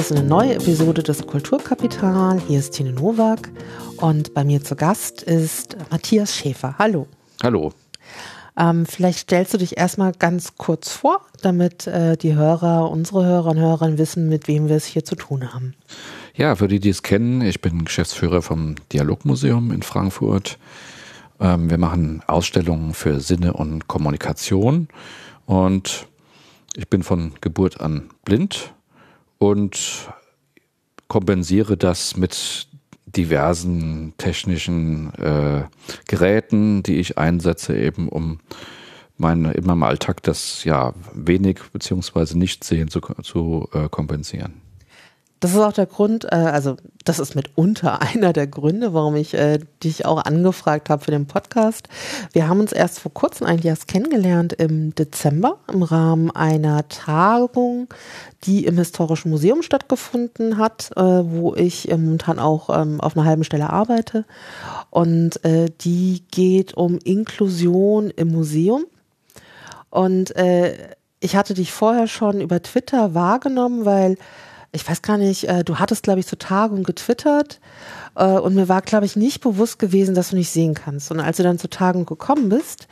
ist eine neue Episode des Kulturkapital. Hier ist Tine Nowak und bei mir zu Gast ist Matthias Schäfer. Hallo. Hallo. Vielleicht stellst du dich erstmal ganz kurz vor, damit die Hörer, unsere Hörer und Hörerinnen wissen, mit wem wir es hier zu tun haben. Ja, für die es kennen, ich bin Geschäftsführer vom Dialogmuseum in Frankfurt. Wir machen Ausstellungen für Sinne und Kommunikation und ich bin von Geburt an blind und kompensiere das mit diversen technischen Geräten, die ich einsetze, eben um in meinem Alltag das ja wenig bzw. nicht sehen zu kompensieren. Das ist auch der Grund, also das ist mitunter einer der Gründe, warum ich dich auch angefragt habe für den Podcast. Wir haben uns erst vor kurzem eigentlich erst kennengelernt im Dezember im Rahmen einer Tagung, die im Historischen Museum stattgefunden hat, wo ich momentan auch auf einer halben Stelle arbeite. Und die geht um Inklusion im Museum. Und ich hatte dich vorher schon über Twitter wahrgenommen, weil ich weiß gar nicht, du hattest, glaube ich, zur Tagung getwittert und mir war, glaube ich, nicht bewusst gewesen, dass du nicht sehen kannst. Und als du dann zur Tagung gekommen bist,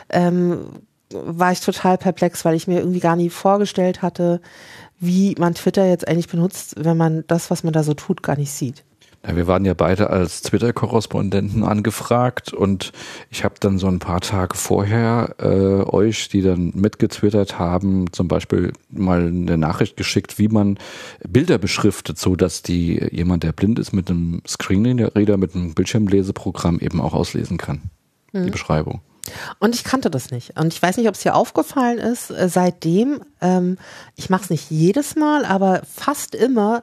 war ich total perplex, weil ich mir irgendwie gar nie vorgestellt hatte, wie man Twitter jetzt eigentlich benutzt, wenn man das, was man da so tut, gar nicht sieht. Ja, wir waren ja beide als Twitter-Korrespondenten angefragt und ich habe dann so ein paar Tage vorher euch, die dann mitgetwittert haben, zum Beispiel mal eine Nachricht geschickt, wie man Bilder beschriftet, so dass jemand, der blind ist, mit einem Screenreader, mit einem Bildschirmleseprogramm eben auch auslesen kann, die Beschreibung. Und ich kannte das nicht. Und ich weiß nicht, ob es dir aufgefallen ist, seitdem, ich mache es nicht jedes Mal, aber fast immer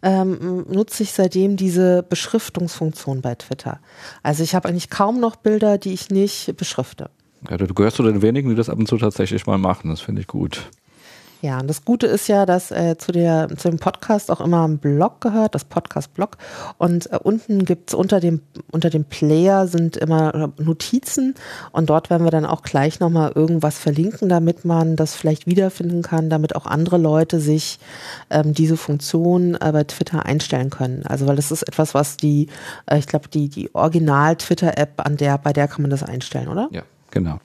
nutze ich seitdem diese Beschriftungsfunktion bei Twitter. Also ich habe eigentlich kaum noch Bilder, die ich nicht beschrifte. Ja, du gehörst zu den wenigen, die das ab und zu tatsächlich mal machen. Das finde ich gut. Ja, und das Gute ist ja, dass zu dem Podcast auch immer ein Blog gehört, das Podcast-Blog. Und unten gibt's unter dem Player sind immer Notizen und dort werden wir dann auch gleich nochmal irgendwas verlinken, damit man das vielleicht wiederfinden kann, damit auch andere Leute sich diese Funktion bei Twitter einstellen können. Also weil das ist etwas, was ich glaube, die Original-Twitter-App, bei der kann man das einstellen, oder? Ja, genau.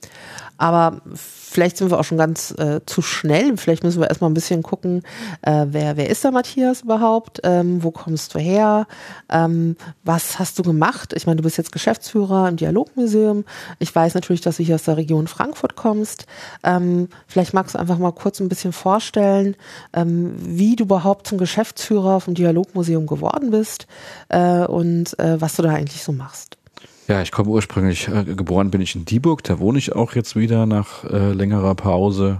Aber vielleicht sind wir auch schon ganz zu schnell. Vielleicht müssen wir erstmal ein bisschen gucken, wer ist der Matthias überhaupt? Wo kommst du her? Was hast du gemacht? Ich meine, du bist jetzt Geschäftsführer im Dialogmuseum. Ich weiß natürlich, dass du hier aus der Region Frankfurt kommst. Vielleicht magst du einfach mal kurz ein bisschen vorstellen, wie du überhaupt zum Geschäftsführer vom Dialogmuseum geworden bist und was du da eigentlich so machst. Ja, ich komme ursprünglich, geboren bin ich in Dieburg, da wohne ich auch jetzt wieder nach längerer Pause.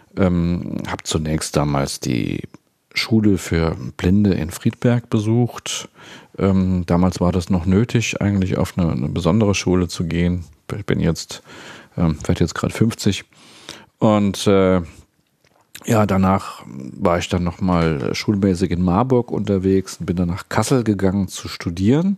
Habe zunächst damals die Schule für Blinde in Friedberg besucht. Damals war das noch nötig, eigentlich auf eine besondere Schule zu gehen. Ich bin jetzt, werde jetzt gerade 50 und ja, danach war ich dann nochmal schulmäßig in Marburg unterwegs und bin dann nach Kassel gegangen zu studieren.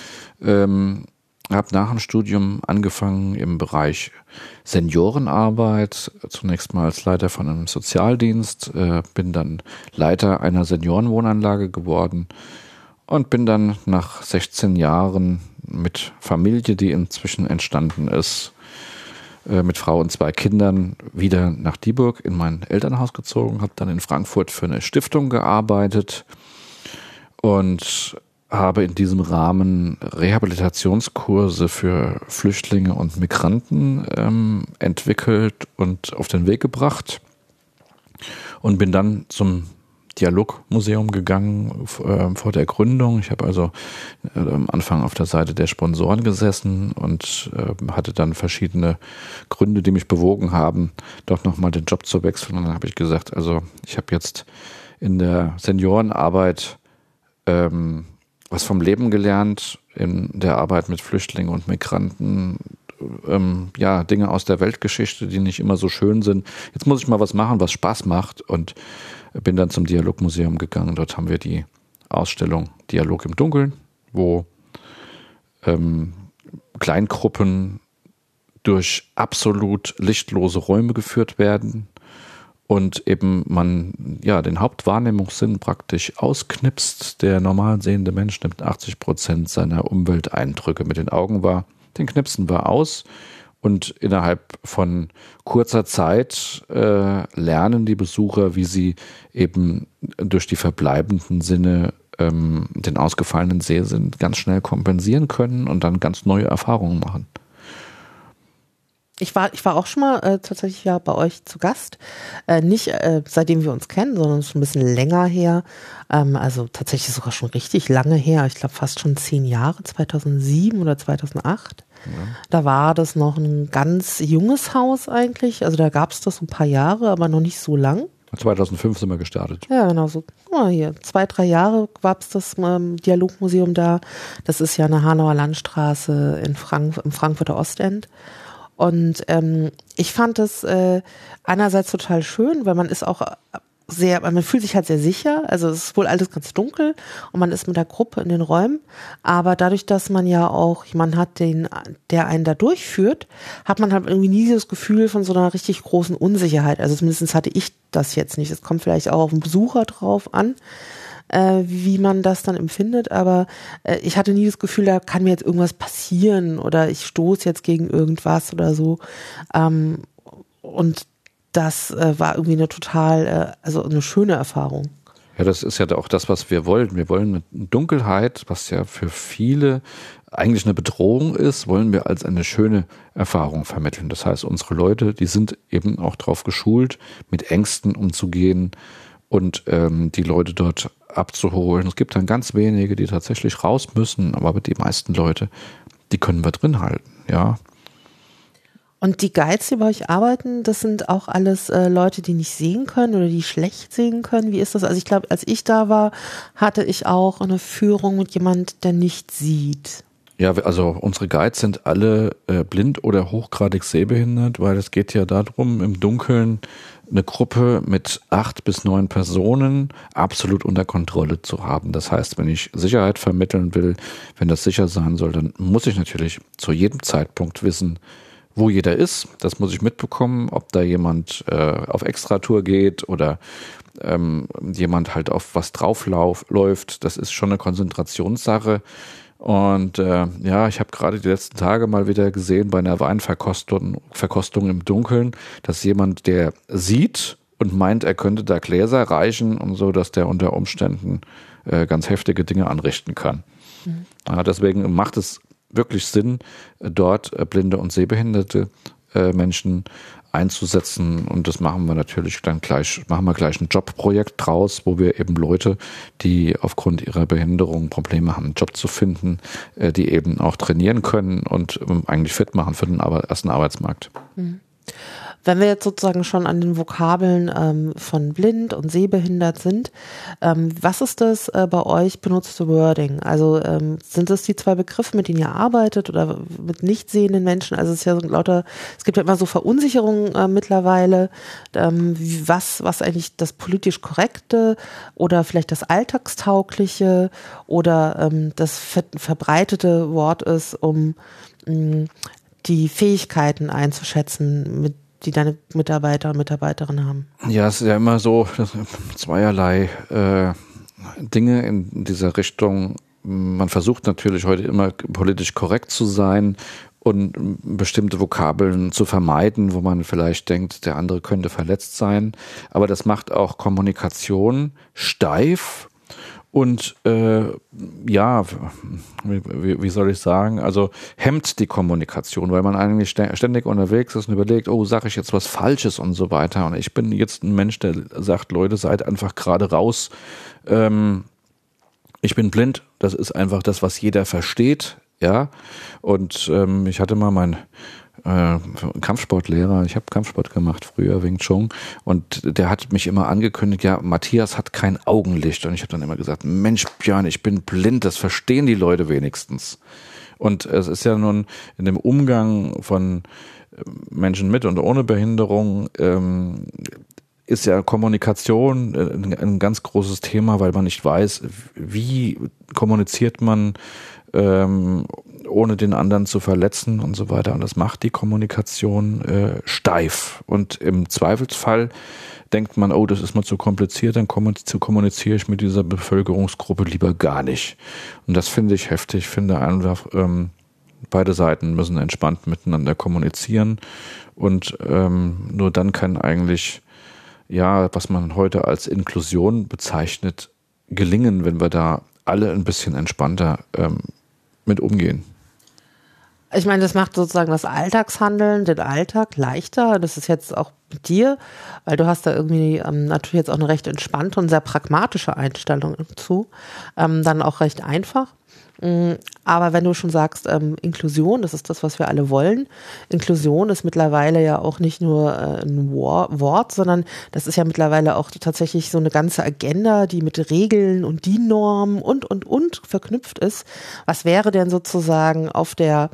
Habe nach dem Studium angefangen im Bereich Seniorenarbeit, zunächst mal als Leiter von einem Sozialdienst, bin dann Leiter einer Seniorenwohnanlage geworden und bin dann nach 16 Jahren mit Familie, die inzwischen entstanden ist, mit Frau und 2 Kindern wieder nach Dieburg in mein Elternhaus gezogen, habe dann in Frankfurt für eine Stiftung gearbeitet und habe in diesem Rahmen Rehabilitationskurse für Flüchtlinge und Migranten entwickelt und auf den Weg gebracht und bin dann zum Dialogmuseum gegangen vor der Gründung. Ich habe also am Anfang auf der Seite der Sponsoren gesessen und hatte dann verschiedene Gründe, die mich bewogen haben, doch nochmal den Job zu wechseln. Und dann habe ich gesagt, also ich habe jetzt in der Seniorenarbeit was vom Leben gelernt, in der Arbeit mit Flüchtlingen und Migranten, ja, Dinge aus der Weltgeschichte, die nicht immer so schön sind. Jetzt muss ich mal was machen, was Spaß macht und bin dann zum Dialogmuseum gegangen. Dort haben wir die Ausstellung Dialog im Dunkeln, wo Kleingruppen durch absolut lichtlose Räume geführt werden und eben man ja den Hauptwahrnehmungssinn praktisch ausknipst. Der normal sehende Mensch nimmt 80% seiner Umwelteindrücke mit den Augen wahr. Den knipsen wir aus und innerhalb von kurzer Zeit lernen die Besucher, wie sie eben durch die verbleibenden Sinne den ausgefallenen Sehsinn ganz schnell kompensieren können und dann ganz neue Erfahrungen machen. Ich war auch schon mal tatsächlich ja bei euch zu Gast. Nicht seitdem wir uns kennen, sondern schon ein bisschen länger her. Also tatsächlich sogar schon richtig lange her. Ich glaube fast schon 10 Jahre, 2007 oder 2008. Ja. Da war das noch ein ganz junges Haus eigentlich. Also da gab es das ein paar Jahre, aber noch nicht so lang. 2005 sind wir gestartet. Ja, genau so. Guck mal hier, 2, 3 Jahre gab es das Dialogmuseum da. Das ist ja eine Hanauer Landstraße im Frankfurter Ostend. Und ich fand es einerseits total schön, weil man ist auch man fühlt sich halt sehr sicher. Also es ist wohl alles ganz dunkel und man ist mit der Gruppe in den Räumen. Aber dadurch, dass man ja auch jemanden hat, der einen da durchführt, hat man halt irgendwie nie das Gefühl von so einer richtig großen Unsicherheit. Also zumindest hatte ich das jetzt nicht. Es kommt vielleicht auch auf den Besucher drauf an, wie man das dann empfindet, aber ich hatte nie das Gefühl, da kann mir jetzt irgendwas passieren oder ich stoße jetzt gegen irgendwas oder so. Und das war irgendwie also eine schöne Erfahrung. Ja, das ist ja auch das, was wir wollen. Wir wollen mit Dunkelheit, was ja für viele eigentlich eine Bedrohung ist, wollen wir als eine schöne Erfahrung vermitteln. Das heißt, unsere Leute, die sind eben auch darauf geschult, mit Ängsten umzugehen und die Leute dort abzuholen. Es gibt dann ganz wenige, die tatsächlich raus müssen, aber die meisten Leute, die können wir drin halten, ja. Und die Guides, die bei euch arbeiten, das sind auch alles Leute, die nicht sehen können oder die schlecht sehen können. Wie ist das? Also ich glaube, als ich da war, hatte ich auch eine Führung mit jemand, der nicht sieht. Ja, also unsere Guides sind alle blind oder hochgradig sehbehindert, weil es geht ja darum, im Dunkeln eine Gruppe mit 8 bis 9 Personen absolut unter Kontrolle zu haben. Das heißt, wenn ich Sicherheit vermitteln will, wenn das sicher sein soll, dann muss ich natürlich zu jedem Zeitpunkt wissen, wo jeder ist. Das muss ich mitbekommen, ob da jemand auf Extratour geht oder jemand halt auf was draufläuft. Das ist schon eine Konzentrationssache. Und ich habe gerade die letzten Tage mal wieder gesehen bei einer Weinverkostung im Dunkeln, dass jemand, der sieht und meint, er könnte da Gläser reichen und so, dass der unter Umständen ganz heftige Dinge anrichten kann. Mhm. Deswegen macht es wirklich Sinn, dort blinde und sehbehinderte Menschen einzusetzen, und das machen wir natürlich dann gleich ein Jobprojekt draus, wo wir eben Leute, die aufgrund ihrer Behinderung Probleme haben, einen Job zu finden, die eben auch trainieren können und eigentlich fit machen für den ersten Arbeitsmarkt. Mhm. Wenn wir jetzt sozusagen schon an den Vokabeln von blind und sehbehindert sind, was ist das bei euch benutzte Wording? Also sind das die 2 Begriffe, mit denen ihr arbeitet, oder mit nicht sehenden Menschen? Also es ist ja so es gibt ja immer so Verunsicherungen mittlerweile, was eigentlich das politisch Korrekte oder vielleicht das Alltagstaugliche oder das verbreitete Wort ist, um die Fähigkeiten einzuschätzen, die deine Mitarbeiter und Mitarbeiterinnen haben. Ja, es ist ja immer so, zweierlei Dinge in dieser Richtung. Man versucht natürlich heute immer politisch korrekt zu sein und bestimmte Vokabeln zu vermeiden, wo man vielleicht denkt, der andere könnte verletzt sein. Aber das macht auch Kommunikation steif. Und wie soll ich sagen, also hemmt die Kommunikation, weil man eigentlich ständig unterwegs ist und überlegt, oh, sage ich jetzt was Falsches und so weiter. Und ich bin jetzt ein Mensch, der sagt, Leute, seid einfach gerade raus. Ich bin blind, das ist einfach das, was jeder versteht, ja. Und ich hatte mal meinen Kampfsportlehrer, ich habe Kampfsport gemacht früher, Wing Chun, und der hat mich immer angekündigt, ja, Matthias hat kein Augenlicht, und ich habe dann immer gesagt, Mensch Björn, ich bin blind, das verstehen die Leute wenigstens. Und es ist ja nun in dem Umgang von Menschen mit und ohne Behinderung ist ja Kommunikation ein ganz großes Thema, weil man nicht weiß, wie kommuniziert man ohne den anderen zu verletzen und so weiter. Und das macht die Kommunikation steif. Und im Zweifelsfall denkt man, oh, das ist mal zu kompliziert, dann kommuniziere ich mit dieser Bevölkerungsgruppe lieber gar nicht. Und das finde ich heftig. Ich finde einfach, beide Seiten müssen entspannt miteinander kommunizieren. Und nur dann kann eigentlich, ja, was man heute als Inklusion bezeichnet, gelingen, wenn wir da alle ein bisschen entspannter mit umgehen. Ich meine, das macht sozusagen das Alltagshandeln, den Alltag leichter. Das ist jetzt auch mit dir, weil du hast da irgendwie natürlich jetzt auch eine recht entspannte und sehr pragmatische Einstellung zu. Dann auch recht einfach. Aber wenn du schon sagst, Inklusion, das ist das, was wir alle wollen. Inklusion ist mittlerweile ja auch nicht nur ein Wort, sondern das ist ja mittlerweile auch tatsächlich so eine ganze Agenda, die mit Regeln und DIN-Normen und verknüpft ist. Was wäre denn sozusagen auf der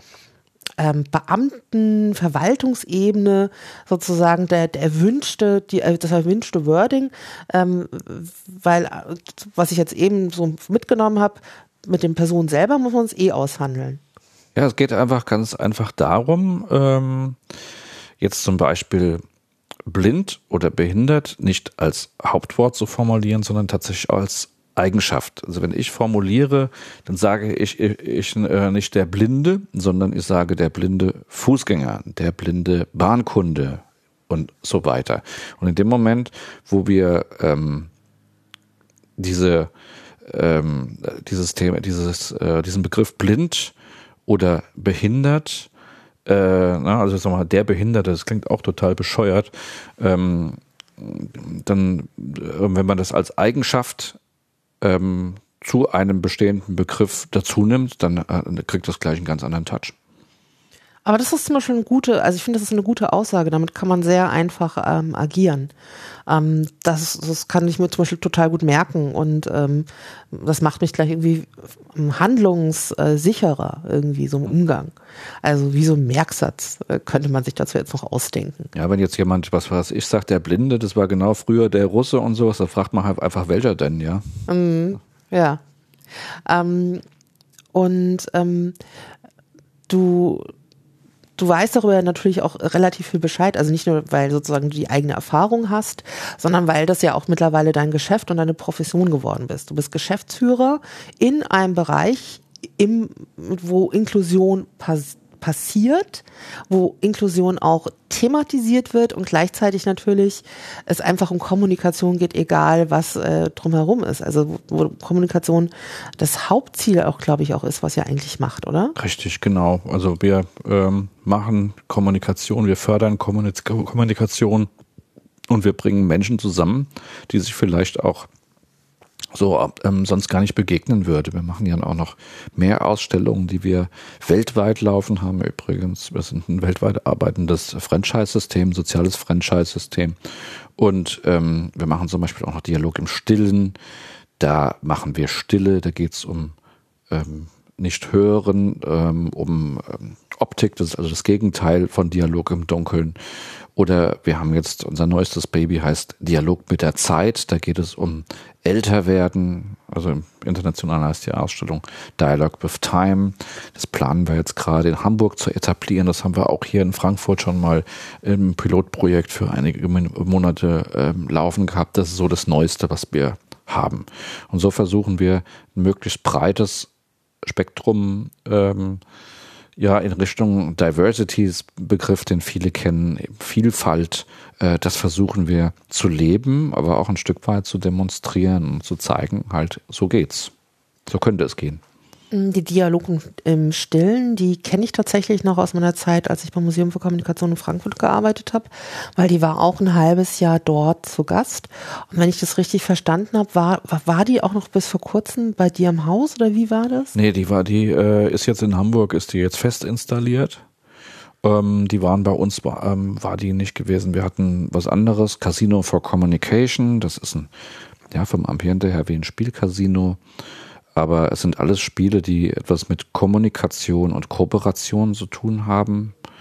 Beamten-Verwaltungsebene sozusagen das erwünschte Wording, weil, was ich jetzt eben so mitgenommen habe, mit den Personen selber muss man es aushandeln. Ja, es geht einfach ganz einfach darum, jetzt zum Beispiel blind oder behindert nicht als Hauptwort zu formulieren, sondern tatsächlich als Eigenschaft. Also wenn ich formuliere, dann sage ich nicht der Blinde, sondern ich sage der blinde Fußgänger, der blinde Bahnkunde und so weiter. Und in dem Moment, wo wir diesen Begriff blind oder behindert, also sagen wir mal, der Behinderte, das klingt auch total bescheuert, dann, wenn man das als Eigenschaft zu einem bestehenden Begriff dazu nimmt, dann kriegt das gleich einen ganz anderen Touch. Aber das ist zum Beispiel ich finde, das ist eine gute Aussage. Damit kann man sehr einfach agieren. Das kann ich mir zum Beispiel total gut merken und das macht mich gleich irgendwie handlungssicherer irgendwie so im Umgang. Also wie so ein Merksatz könnte man sich dazu jetzt noch ausdenken. Ja, wenn jetzt jemand, ich sag der Blinde, das war genau früher der Russe und sowas, da fragt man halt einfach, welcher denn, ja? Ja. Du weißt darüber natürlich auch relativ viel Bescheid, also nicht nur, weil sozusagen du die eigene Erfahrung hast, sondern weil das ja auch mittlerweile dein Geschäft und deine Profession geworden bist. Du bist Geschäftsführer in einem Bereich, wo Inklusion passiert, wo Inklusion auch thematisiert wird und gleichzeitig natürlich es einfach um Kommunikation geht, egal was drumherum ist. Also wo Kommunikation das Hauptziel auch, glaube ich, auch ist, was ihr eigentlich macht, oder? Richtig, genau. Also wir machen Kommunikation, wir fördern Kommunikation und wir bringen Menschen zusammen, die sich vielleicht auch so sonst gar nicht begegnen würde. Wir machen ja auch noch mehr Ausstellungen, die wir weltweit laufen haben. Übrigens, wir sind ein weltweit arbeitendes Franchise-System, soziales Franchise-System. Und wir machen zum Beispiel auch noch Dialog im Stillen. Da machen wir Stille, da geht es um nicht hören, um Optik, das ist also das Gegenteil von Dialog im Dunkeln. Oder wir haben jetzt, unser neuestes Baby heißt Dialog mit der Zeit, da geht es um Älterwerden, also international heißt die Ausstellung Dialogue with Time. Das planen wir jetzt gerade in Hamburg zu etablieren, das haben wir auch hier in Frankfurt schon mal im Pilotprojekt für einige Monate laufen gehabt. Das ist so das Neueste, was wir haben. Und so versuchen wir ein möglichst breites Spektrum in Richtung Diversity-Begriff, den viele kennen, Vielfalt, das versuchen wir zu leben, aber auch ein Stück weit zu demonstrieren und zu zeigen, halt, so geht's. So könnte es gehen. Die Dialoge im Stillen, die kenne ich tatsächlich noch aus meiner Zeit, als ich beim Museum für Kommunikation in Frankfurt gearbeitet habe, weil die war auch ein halbes Jahr dort zu Gast. Und wenn ich das richtig verstanden habe, war die auch noch bis vor kurzem bei dir im Haus oder wie war das? Nee, die ist jetzt in Hamburg, ist die jetzt fest installiert. Die waren bei uns, war die nicht gewesen. Wir hatten was anderes, Casino for Communication, das ist vom Ambiente her wie ein Spielcasino. Aber es sind alles Spiele, die etwas mit Kommunikation und Kooperation zu tun haben.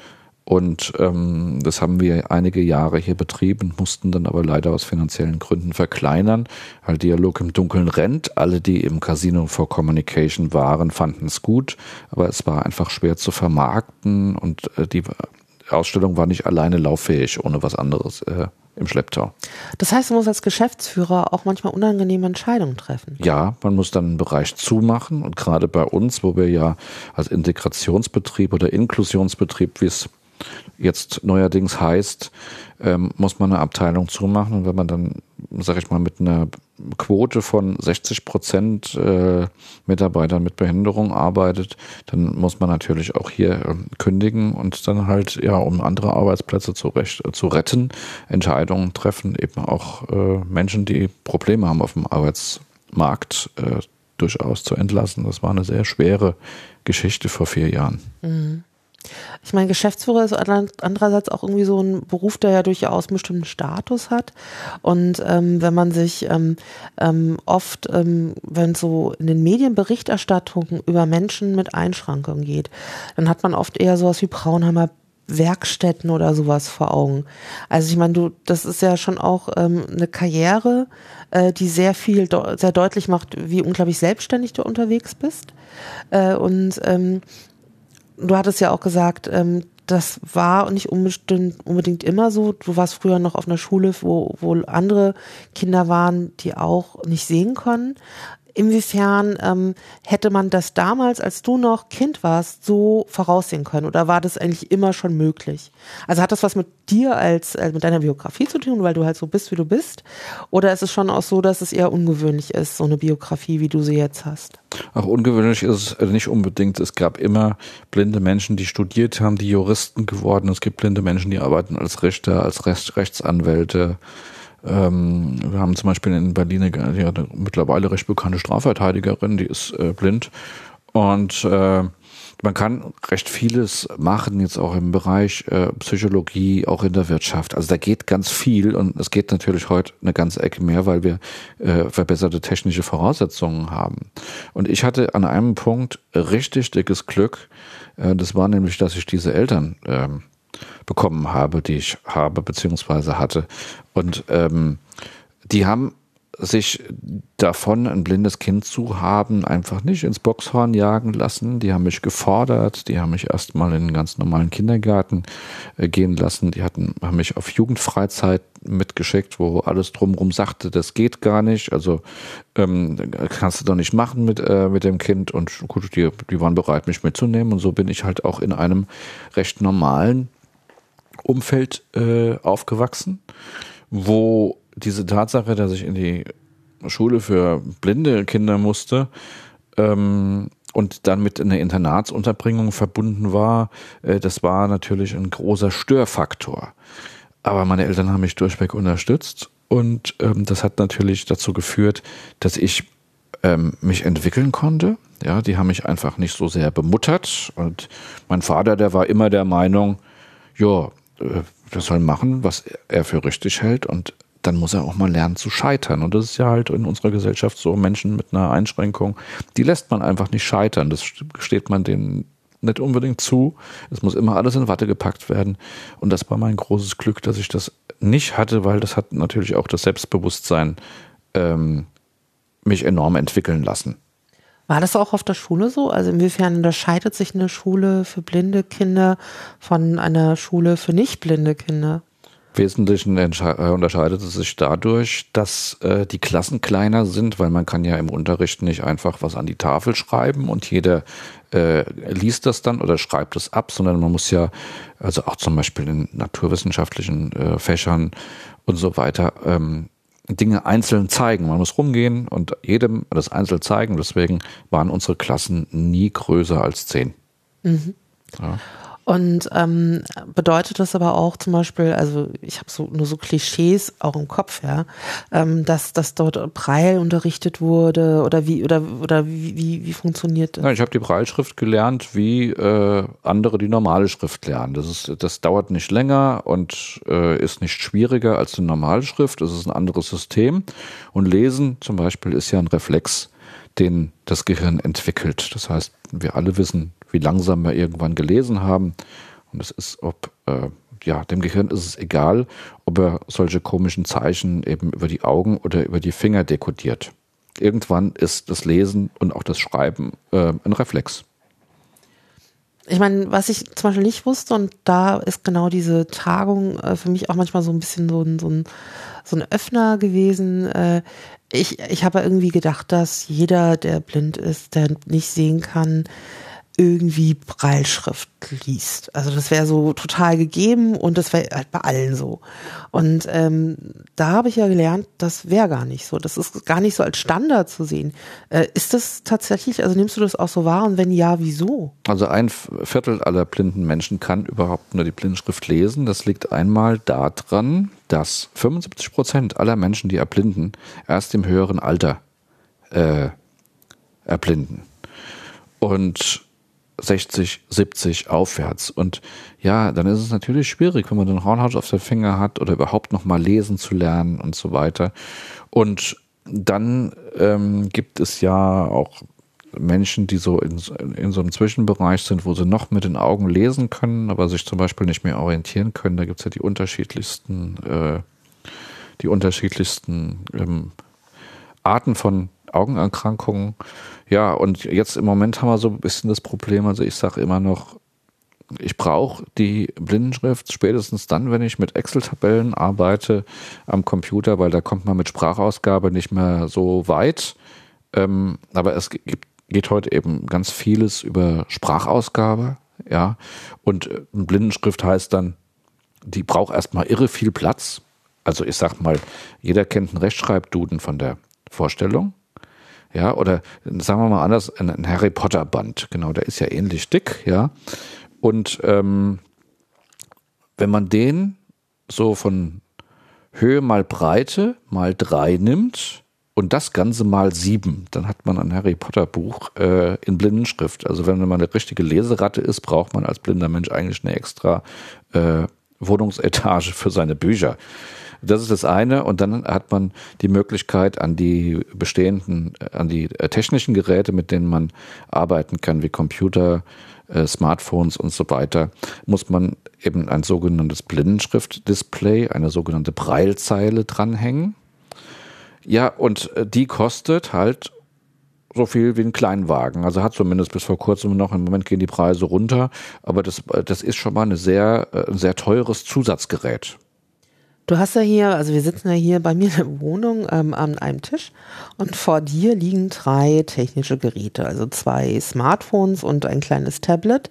Und das haben wir einige Jahre hier betrieben, mussten dann aber leider aus finanziellen Gründen verkleinern, weil Dialog im Dunkeln rennt. Alle, die im Casino for Communication waren, fanden es gut, aber es war einfach schwer zu vermarkten und die Ausstellung war nicht alleine lauffähig, ohne was anderes im Schlepptau. Das heißt, du musst als Geschäftsführer auch manchmal unangenehme Entscheidungen treffen. Ja, man muss dann einen Bereich zumachen und gerade bei uns, wo wir ja als Integrationsbetrieb oder Inklusionsbetrieb, wie es jetzt neuerdings heißt, muss man eine Abteilung zumachen. Und wenn man dann, sage ich mal, mit einer Quote von 60% Mitarbeitern mit Behinderung arbeitet, dann muss man natürlich auch hier kündigen und dann halt, ja, um andere Arbeitsplätze zu retten, Entscheidungen treffen, eben auch Menschen, die Probleme haben auf dem Arbeitsmarkt, durchaus zu entlassen. Das war eine sehr schwere Geschichte vor 4 Jahren. Mhm. Ich meine, Geschäftsführer ist andererseits auch irgendwie so ein Beruf, der ja durchaus einen bestimmten Status hat. Und wenn man sich oft, wenn es so in den Medienberichterstattungen über Menschen mit Einschränkungen geht, dann hat man oft eher sowas wie Braunheimer Werkstätten oder sowas vor Augen. Also ich meine, das ist ja schon auch eine Karriere, die sehr deutlich macht, wie unglaublich selbstständig du unterwegs bist. Du hattest ja auch gesagt, das war nicht unbedingt immer so. Du warst früher noch auf einer Schule, wo andere Kinder waren, die auch nicht sehen können. Inwiefern hätte man das damals, als du noch Kind warst, so voraussehen können? Oder war das eigentlich immer schon möglich? Also hat das was mit dir mit deiner Biografie zu tun, weil du halt so bist, wie du bist? Oder ist es schon auch so, dass es eher ungewöhnlich ist, so eine Biografie, wie du sie jetzt hast? Auch ungewöhnlich ist es nicht unbedingt. Es gab immer blinde Menschen, die studiert haben, die Juristen geworden. Es gibt blinde Menschen, die arbeiten als Richter, als Rechtsanwälte. Wir haben zum Beispiel in Berlin eine mittlerweile recht bekannte Strafverteidigerin, die ist blind. Und man kann recht vieles machen, jetzt auch im Bereich Psychologie, auch in der Wirtschaft. Also da geht ganz viel und es geht natürlich heute eine ganze Ecke mehr, weil wir verbesserte technische Voraussetzungen haben. Und ich hatte an einem Punkt richtig dickes Glück. Das war nämlich, dass ich diese Eltern bekommen habe, die ich habe beziehungsweise hatte. Und die haben sich davon, ein blindes Kind zu haben, einfach nicht ins Boxhorn jagen lassen. Die haben mich gefordert, die haben mich erstmal in einen ganz normalen Kindergarten gehen lassen. Die haben mich auf Jugendfreizeit mitgeschickt, wo alles drumherum sagte, das geht gar nicht. Also kannst du doch nicht machen mit dem Kind. Und gut, die waren bereit, mich mitzunehmen. Und so bin ich halt auch in einem recht normalen Umfeld aufgewachsen, wo diese Tatsache, dass ich in die Schule für blinde Kinder musste und dann mit einer Internatsunterbringung verbunden war, das war natürlich ein großer Störfaktor. Aber meine Eltern haben mich durchweg unterstützt und das hat natürlich dazu geführt, dass ich mich entwickeln konnte. Ja, die haben mich einfach nicht so sehr bemuttert und mein Vater, der war immer der Meinung, ja, der soll machen, was er für richtig hält und dann muss er auch mal lernen zu scheitern. Und das ist ja halt in unserer Gesellschaft so, Menschen mit einer Einschränkung, die lässt man einfach nicht scheitern. Das gesteht man denen nicht unbedingt zu. Es muss immer alles in Watte gepackt werden. Und das war mein großes Glück, dass ich das nicht hatte, weil das hat natürlich auch das Selbstbewusstsein mich enorm entwickeln lassen. War das auch auf der Schule so? Also inwiefern unterscheidet sich eine Schule für blinde Kinder von einer Schule für nicht blinde Kinder? Wesentlich unterscheidet es sich dadurch, dass die Klassen kleiner sind, weil man kann ja im Unterricht nicht einfach was an die Tafel schreiben und jeder liest das dann oder schreibt es ab, sondern man muss ja, also auch zum Beispiel in naturwissenschaftlichen Fächern und so weiter, Dinge einzeln zeigen. Man muss rumgehen und jedem das einzeln zeigen. Deswegen waren unsere Klassen nie größer als 10. Mhm. Ja. Und bedeutet das aber auch zum Beispiel, also ich habe nur so Klischees auch im Kopf, ja, dass dort Braille unterrichtet wurde oder wie funktioniert das? Ja, ich habe die Brailleschrift gelernt, wie andere die normale Schrift lernen. Das dauert nicht länger und ist nicht schwieriger als eine normale Schrift. Es ist ein anderes System. Und Lesen zum Beispiel ist ja ein Reflex, den das Gehirn entwickelt. Das heißt, wir alle wissen, wie langsam wir irgendwann gelesen haben. Und das ist, dem Gehirn ist es egal, ob er solche komischen Zeichen eben über die Augen oder über die Finger dekodiert. Irgendwann ist das Lesen und auch das Schreiben ein Reflex. Ich meine, was ich zum Beispiel nicht wusste, und da ist genau diese Tagung für mich auch manchmal so ein bisschen so ein Öffner gewesen. Ich habe irgendwie gedacht, dass jeder, der blind ist, der nicht sehen kann, irgendwie Brailleschrift liest. Also das wäre so total gegeben und das wäre halt bei allen so. Und da habe ich ja gelernt, das wäre gar nicht so. Das ist gar nicht so als Standard zu sehen. Ist das tatsächlich, also nimmst du das auch so wahr und wenn ja, wieso? Also 1/4 aller blinden Menschen kann überhaupt nur die Blindschrift lesen. Das liegt einmal daran, dass 75% aller Menschen, die erblinden, erst im höheren Alter erblinden. Und 60, 70 aufwärts. Und ja, dann ist es natürlich schwierig, wenn man den Hornhaut auf der Finger hat oder überhaupt noch mal lesen zu lernen und so weiter. Und dann gibt es ja auch Menschen, die so in so einem Zwischenbereich sind, wo sie noch mit den Augen lesen können, aber sich zum Beispiel nicht mehr orientieren können. Da gibt es ja die unterschiedlichsten Arten von Augenerkrankungen. Ja, und jetzt im Moment haben wir so ein bisschen das Problem, also ich sage immer noch, ich brauche die Blindenschrift spätestens dann, wenn ich mit Excel-Tabellen arbeite am Computer, weil da kommt man mit Sprachausgabe nicht mehr so weit. Aber es geht heute eben ganz vieles über Sprachausgabe, ja. Und Blindenschrift heißt dann, die braucht erstmal irre viel Platz. Also ich sag mal, jeder kennt einen Rechtschreibduden von der Vorstellung. Ja, oder sagen wir mal anders, ein Harry Potter Band, genau, der ist ja ähnlich dick, ja. Und wenn man den so von Höhe mal Breite mal 3 nimmt und das Ganze mal 7, dann hat man ein Harry Potter Buch in Blindenschrift. Also wenn man eine richtige Leseratte ist, braucht man als blinder Mensch eigentlich eine extra Wohnungsetage für seine Bücher. Das ist das eine. Und dann hat man die Möglichkeit, an die technischen Geräte, mit denen man arbeiten kann, wie Computer, Smartphones und so weiter, muss man eben ein sogenanntes Blindenschriftdisplay, eine sogenannte Braillezeile dranhängen. Ja, und die kostet halt so viel wie ein Kleinwagen. Also hat zumindest bis vor kurzem noch, im Moment gehen die Preise runter, aber das ist schon mal ein sehr teures Zusatzgerät. Du hast ja hier, also wir sitzen ja hier bei mir in der Wohnung an einem Tisch und vor dir liegen 3 technische Geräte, also 2 Smartphones und ein kleines Tablet.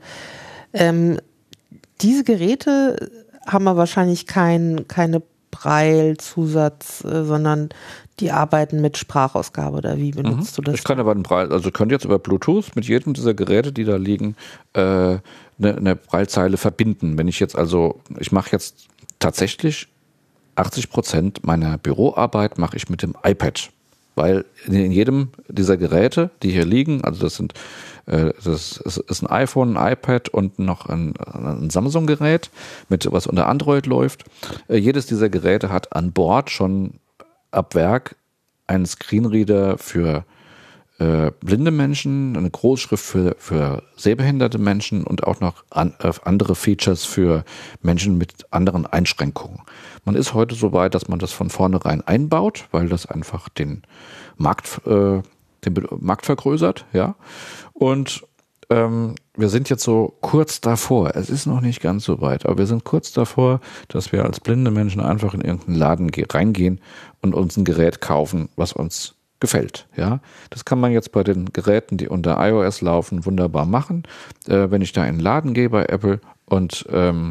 Diese Geräte haben aber wahrscheinlich keine Braille-Zusatz, sondern die arbeiten mit Sprachausgabe, oder wie benutzt du das? Ich kann aber könnte jetzt über Bluetooth mit jedem dieser Geräte, die da liegen, eine Braillezeile verbinden. Wenn ich jetzt ich mache jetzt tatsächlich 80% meiner Büroarbeit mache ich mit dem iPad, weil in jedem dieser Geräte, die hier liegen, also das ist ein iPhone, ein iPad und noch ein Samsung-Gerät, was unter Android läuft. Jedes dieser Geräte hat an Bord schon ab Werk einen Screenreader für blinde Menschen, eine Großschrift für sehbehinderte Menschen und auch noch andere Features für Menschen mit anderen Einschränkungen. Man ist heute so weit, dass man das von vornherein einbaut, weil das einfach den Markt vergrößert, ja. Und wir sind jetzt so kurz davor. Es ist noch nicht ganz so weit, aber wir sind kurz davor, dass wir als blinde Menschen einfach in irgendeinen Laden reingehen und uns ein Gerät kaufen, was uns gefällt. Ja, das kann man jetzt bei den Geräten, die unter iOS laufen, wunderbar machen. Wenn ich da in den Laden gehe bei Apple und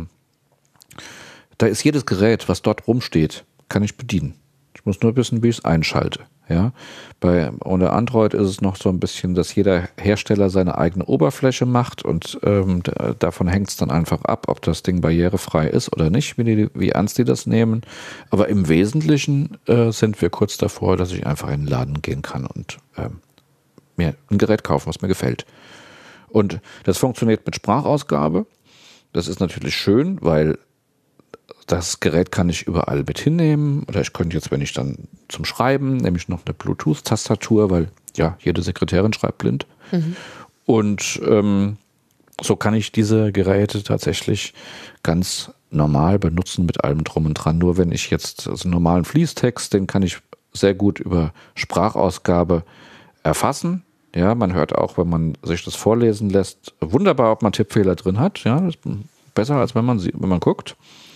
da ist jedes Gerät, was dort rumsteht, kann ich bedienen. Ich muss nur wissen, wie ich es einschalte. Ja, unter Android ist es noch so ein bisschen, dass jeder Hersteller seine eigene Oberfläche macht und davon hängt es dann einfach ab, ob das Ding barrierefrei ist oder nicht, wie ernst die das nehmen. Aber im Wesentlichen sind wir kurz davor, dass ich einfach in den Laden gehen kann und mir ein Gerät kaufen, was mir gefällt. Und das funktioniert mit Sprachausgabe. Das ist natürlich schön, weil das Gerät kann ich überall mit hinnehmen, oder ich könnte jetzt, wenn ich dann zum Schreiben, nämlich noch eine Bluetooth-Tastatur, weil ja, jede Sekretärin schreibt blind. Und so kann ich diese Geräte tatsächlich ganz normal benutzen mit allem drum und dran. Nur wenn ich jetzt also einen normalen Fließtext, den kann ich sehr gut über Sprachausgabe erfassen. Ja, man hört auch, wenn man sich das vorlesen lässt, wunderbar, ob man Tippfehler drin hat. Ja, das ist besser, als wenn man guckt.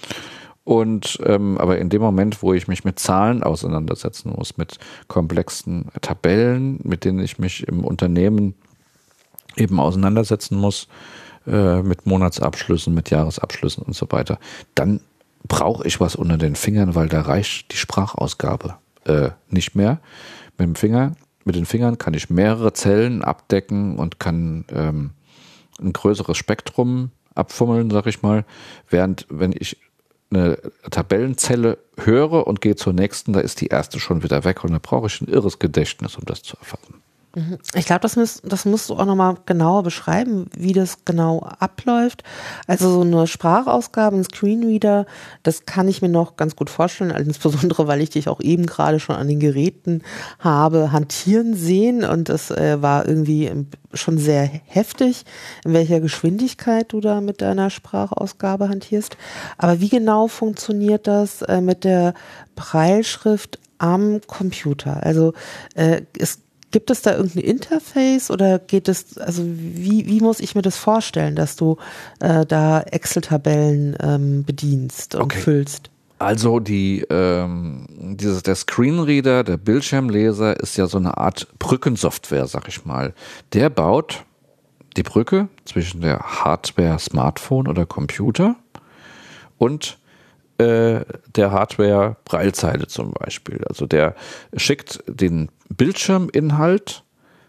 Und aber in dem Moment, wo ich mich mit Zahlen auseinandersetzen muss, mit komplexen Tabellen, mit denen ich mich im Unternehmen eben auseinandersetzen muss, mit Monatsabschlüssen, mit Jahresabschlüssen und so weiter, dann brauche ich was unter den Fingern, weil da reicht die Sprachausgabe nicht mehr. Mit den Fingern kann ich mehrere Zellen abdecken und kann ein größeres Spektrum abfummeln, sag ich mal, während wenn ich eine Tabellenzelle höre und gehe zur nächsten, da ist die erste schon wieder weg und da brauche ich ein irres Gedächtnis, um das zu erfassen. Ich glaube, das musst du auch nochmal genauer beschreiben, wie das genau abläuft. Also so eine Sprachausgabe, ein Screenreader, das kann ich mir noch ganz gut vorstellen, insbesondere, weil ich dich auch eben gerade schon an den Geräten habe hantieren sehen und das war irgendwie schon sehr heftig, in welcher Geschwindigkeit du da mit deiner Sprachausgabe hantierst. Aber wie genau funktioniert das mit der Brailleschrift am Computer? Also gibt es da irgendein Interface oder geht es, also wie muss ich mir das vorstellen, dass du da Excel-Tabellen bedienst und füllst? Also der Screenreader, der Bildschirmleser ist ja so eine Art Brückensoftware, sag ich mal. Der baut die Brücke zwischen der Hardware, Smartphone oder Computer und der Hardware Braillezeile zum Beispiel. Also der schickt den Bildschirminhalt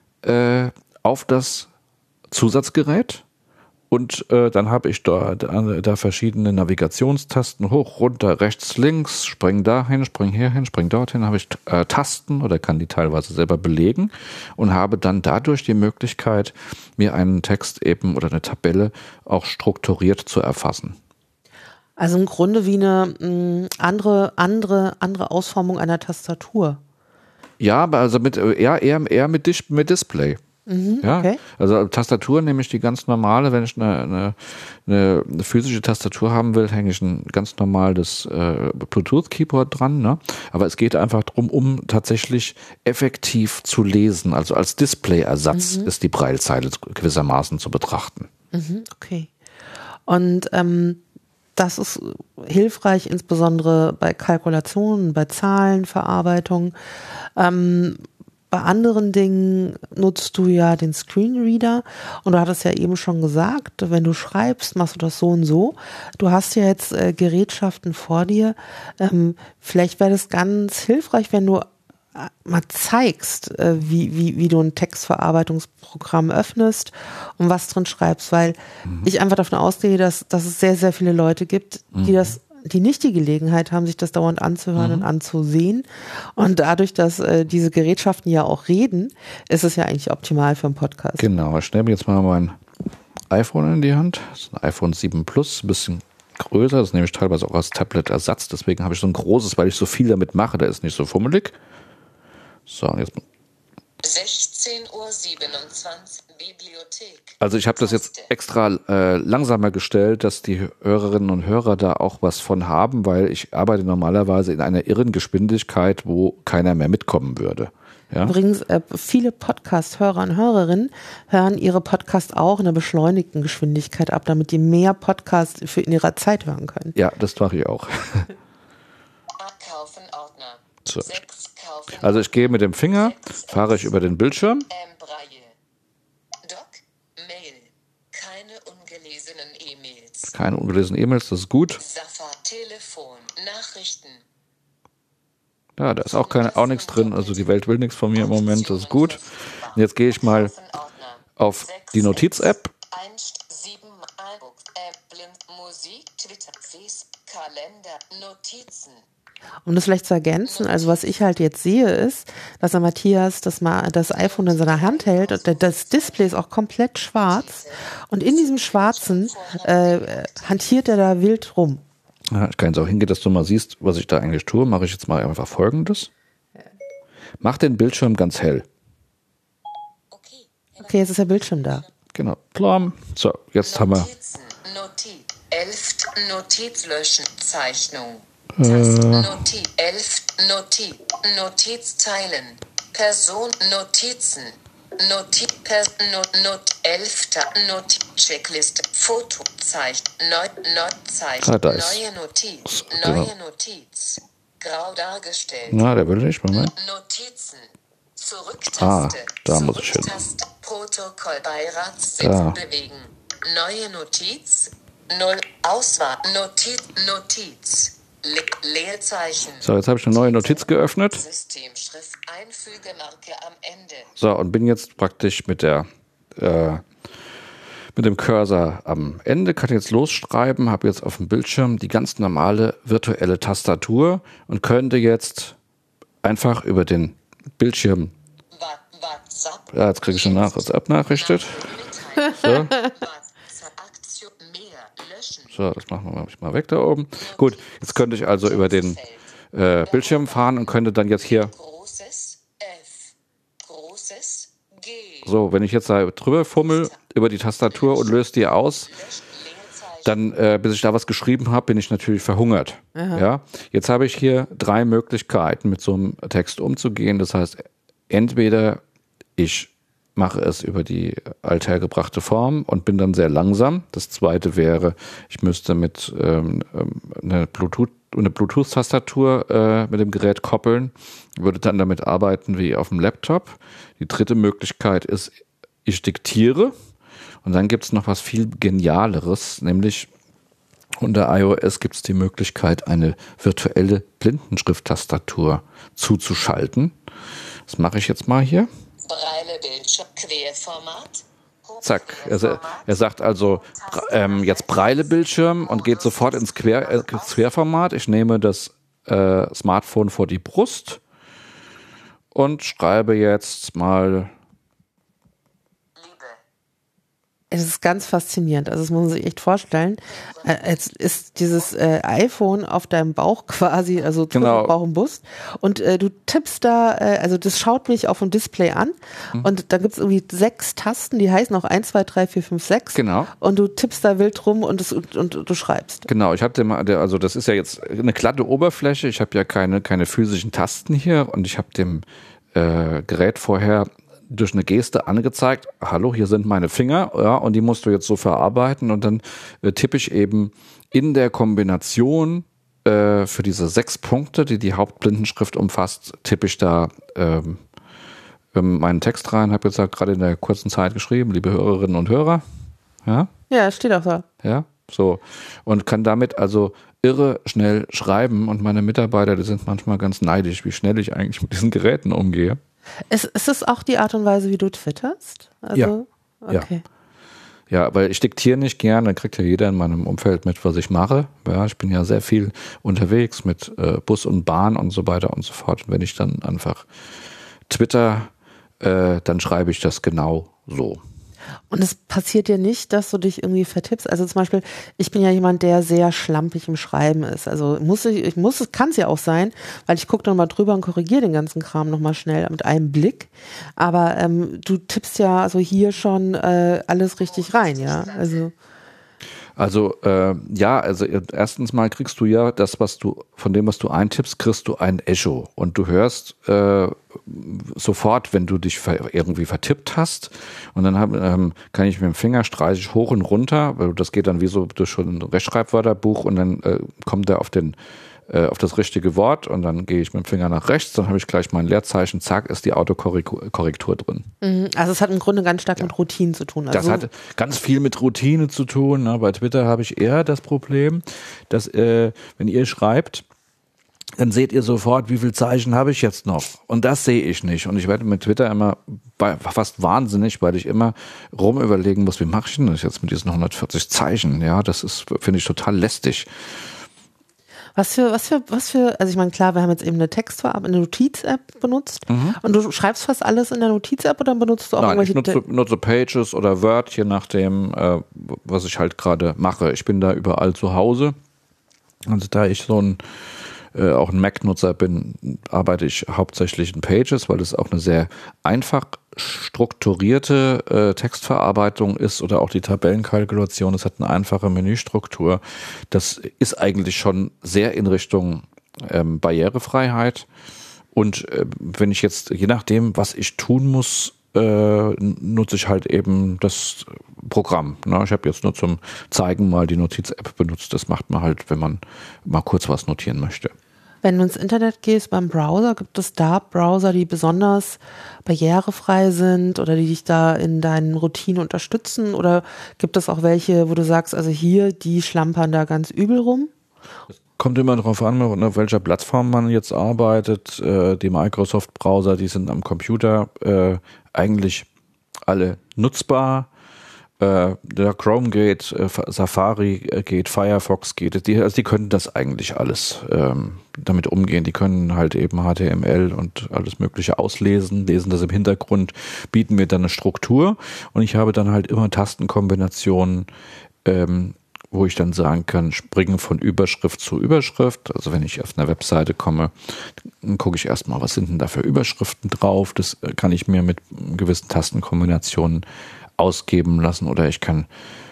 auf das Zusatzgerät und dann habe ich da verschiedene Navigationstasten, hoch, runter, rechts, links, spring dahin, spring hierhin, spring dorthin, habe ich Tasten oder kann die teilweise selber belegen und habe dann dadurch die Möglichkeit, mir einen Text eben oder eine Tabelle auch strukturiert zu erfassen. Also im Grunde wie eine andere Ausformung einer Tastatur. Ja, aber also eher mit Display. Ja, okay. Also Tastatur nehme ich die ganz normale, wenn ich eine physische Tastatur haben will, hänge ich ein ganz normales Bluetooth-Keyboard dran, ne? Aber es geht einfach darum, um tatsächlich effektiv zu lesen. Also als Displayersatz ist die Braillezeile gewissermaßen zu betrachten. Okay. Und das ist hilfreich, insbesondere bei Kalkulationen, bei Zahlenverarbeitung. Bei anderen Dingen nutzt du ja den Screenreader und du hattest ja eben schon gesagt, wenn du schreibst, machst du das so und so. Du hast ja jetzt Gerätschaften vor dir. Vielleicht wäre das ganz hilfreich, wenn du mal zeigst, wie du ein Textverarbeitungsprogramm öffnest und was drin schreibst, weil ich einfach davon ausgehe, dass es sehr, sehr viele Leute gibt, die nicht die Gelegenheit haben, sich das dauernd anzuhören und anzusehen. Und dadurch, dass diese Gerätschaften ja auch reden, ist es ja eigentlich optimal für einen Podcast. Genau, ich nehme jetzt mal mein iPhone in die Hand. Das ist ein iPhone 7 Plus, ein bisschen größer. Das nehme ich teilweise auch als Tablet-Ersatz. Deswegen habe ich so ein großes, weil ich so viel damit mache. Der ist nicht so fummelig. So, jetzt 16:27 Uhr, Bibliothek. Also ich habe das jetzt extra langsamer gestellt, dass die Hörerinnen und Hörer da auch was von haben, weil ich arbeite normalerweise in einer irren Geschwindigkeit, wo keiner mehr mitkommen würde. Ja? Übrigens, viele Podcast-Hörer und Hörerinnen hören ihre Podcasts auch in einer beschleunigten Geschwindigkeit ab, damit die mehr Podcasts in ihrer Zeit hören können. Ja, das mache ich auch. Abkaufen Ordner. So. 6 kaufen. Also ich gehe mit dem Finger, fahre ich über den Bildschirm. Braille. Doc. Mail. Keine ungelesenen E-Mails. Keine ungelesenen E-Mails, das ist gut. Safa. Telefon. Nachrichten. Ja, da ist auch nichts drin, also die Welt will nichts von mir im Moment, das ist gut. Und jetzt gehe ich mal auf die Notiz-App. 7 Blind Musik, Twitter, Facebook, Kalender, Notizen. Um das vielleicht zu ergänzen, also was ich halt jetzt sehe ist, dass der Matthias das iPhone in seiner Hand hält und das Display ist auch komplett schwarz und in diesem Schwarzen hantiert er da wild rum. Ja, ich kann jetzt auch hingehen, dass du mal siehst, was ich da eigentlich tue. Mache ich jetzt mal einfach Folgendes. Mach den Bildschirm ganz hell. Okay, jetzt ist der Bildschirm da. Genau. Plom. So, jetzt haben wir. Notizen, Notiz, 11, Notiz löschen, Zeichnung. Notiz, 11, Notiz, Notiz teilen, Person, Notizen, Notiz, Not, 11, Notiz, Checkliste, Foto, Zeichen, Zeichen, Da ist. neue Notiz, Genau. neue Notiz, grau dargestellt. Na, der will nicht. Moment. Notizen. Zurücktaste. Da muss ich hin. Zurücktaste. Protokoll Beiratssitz Da. bewegen. Neue Notiz. 0. Auswahl. Notiz. Leerzeichen. So, jetzt habe ich eine neue Notiz geöffnet. Systemschrift. Einfügemarke am Ende. So, und bin jetzt praktisch mit dem Cursor am Ende, kann jetzt losschreiben, habe jetzt auf dem Bildschirm die ganz normale virtuelle Tastatur und könnte jetzt einfach über den Bildschirm, WhatsApp. ja, jetzt kriege ich schon WhatsApp-Nachrichtet. So. Aktion mehr. Löschen. So, das machen wir mal weg da oben. Gut, jetzt könnte ich also über den Bildschirm fahren und könnte dann jetzt hier, Großes F. Großes G. so, wenn ich jetzt da drüber fummel über die Tastatur und löse die aus, dann, bis ich da was geschrieben habe, bin ich natürlich verhungert. Ja? Jetzt habe ich hier 3 Möglichkeiten, mit so einem Text umzugehen. Das heißt, entweder ich mache es über die althergebrachte Form und bin dann sehr langsam. Das zweite wäre, ich müsste mit eine Bluetooth-Tastatur mit dem Gerät koppeln, würde dann damit arbeiten wie auf dem Laptop. Die dritte Möglichkeit ist, ich diktiere. Und dann gibt es noch was viel Genialeres, nämlich unter iOS gibt es die Möglichkeit, eine virtuelle Blindenschrift-Tastatur zuzuschalten. Das mache ich jetzt mal hier. Braille Bildschirm Querformat. Zack. Er sagt also jetzt Braille-Bildschirm und geht sofort ins Querformat. Ich nehme das Smartphone vor die Brust und schreibe jetzt mal. Es ist ganz faszinierend. Also das muss man sich echt vorstellen. Jetzt ist dieses iPhone auf deinem Bauch quasi, also zwischen Genau. Bauch und Brust. Und du tippst da, also das schaut mich auf dem Display an. Und da gibt es irgendwie 6 Tasten, die heißen auch 1, 2, 3, 4, 5, 6. Genau. Und du tippst da wild rum und du schreibst. Genau, ich habe also das ist ja jetzt eine glatte Oberfläche. Ich habe ja keine physischen Tasten hier und ich habe dem Gerät vorher durch eine Geste angezeigt, hallo, hier sind meine Finger, ja, und die musst du jetzt so verarbeiten und dann tippe ich eben in der Kombination für diese 6 Punkte, die Hauptblindenschrift umfasst, tippe ich da meinen Text rein, habe jetzt gerade in der kurzen Zeit geschrieben, liebe Hörerinnen und Hörer, ja, Ja, steht auch da. ja, so, und kann damit also irre schnell schreiben und meine Mitarbeiter, die sind manchmal ganz neidisch, wie schnell ich eigentlich mit diesen Geräten umgehe. Ist es auch die Art und Weise, wie du twitterst? Also, Ja. Okay. Ja, weil ich diktiere nicht gern, dann kriegt ja jeder in meinem Umfeld mit, was ich mache. Ja, ich bin ja sehr viel unterwegs mit Bus und Bahn und so weiter und so fort. Und wenn ich dann einfach Twitter, dann schreibe ich das genau so. Und es passiert dir nicht, dass du dich irgendwie vertippst. Also zum Beispiel, ich bin ja jemand, der sehr schlampig im Schreiben ist. Also kann es ja auch sein, weil ich gucke dann mal drüber und korrigiere den ganzen Kram nochmal schnell mit einem Blick. Aber du tippst ja also hier schon alles richtig rein, ja. Also erstens mal kriegst du ja das, von dem, was du eintippst, kriegst du ein Echo. Und du hörst sofort, wenn du dich irgendwie vertippt hast. Und dann kann ich mit dem Finger streiche ich hoch und runter, weil das geht dann wie so durch ein Rechtschreibwörterbuch und dann kommt er auf das richtige Wort und dann gehe ich mit dem Finger nach rechts, dann habe ich gleich mein Leerzeichen, zack, ist die Autokorrektur drin. Also es hat im Grunde ganz stark mit Routinen zu tun. Also Das hat ganz viel mit Routine zu tun. Ne? Bei Twitter habe ich eher das Problem, dass wenn ihr schreibt, dann seht ihr sofort, wie viele Zeichen habe ich jetzt noch. Und das sehe ich nicht. Und ich werde mit Twitter immer fast wahnsinnig, weil ich immer rumüberlegen muss, wie mache ich denn das jetzt mit diesen 140 Zeichen? Ja, das finde ich total lästig. Was für, also ich meine, klar, wir haben jetzt eben eine Notiz-App benutzt und du schreibst fast alles in der Notiz-App oder benutzt du auch Nein, ich irgendwelche... nutze Pages oder Word, je nachdem, was ich halt gerade mache. Ich bin da überall zu Hause. Also da ich auch ein Mac-Nutzer bin, arbeite ich hauptsächlich in Pages, weil es auch eine sehr einfach strukturierte Textverarbeitung ist oder auch die Tabellenkalkulation, es hat eine einfache Menüstruktur. Das ist eigentlich schon sehr in Richtung Barrierefreiheit. Und wenn ich jetzt, je nachdem, was ich tun muss, nutze ich halt eben das Programm. Ne? Ich habe jetzt nur zum Zeigen mal die Notiz-App benutzt. Das macht man halt, wenn man mal kurz was notieren möchte. Wenn du ins Internet gehst beim Browser, gibt es da Browser, die besonders barrierefrei sind oder die dich da in deinen Routinen unterstützen? Oder gibt es auch welche, wo du sagst, also hier, die schlampern da ganz übel rum? Kommt immer darauf an, auf welcher Plattform man jetzt arbeitet. Die Microsoft-Browser, die sind am Computer eigentlich alle nutzbar. Der Chrome geht, Safari geht, Firefox geht. Die können das eigentlich alles damit umgehen. Die können halt eben HTML und alles Mögliche auslesen, lesen das im Hintergrund, bieten mir dann eine Struktur. Und ich habe dann halt immer Tastenkombinationen, wo ich dann sagen kann, springen von Überschrift zu Überschrift. Also wenn ich auf eine Webseite komme, dann gucke ich erstmal, was sind denn da für Überschriften drauf. Das kann ich mir mit gewissen Tastenkombinationen ausgeben lassen oder ich kann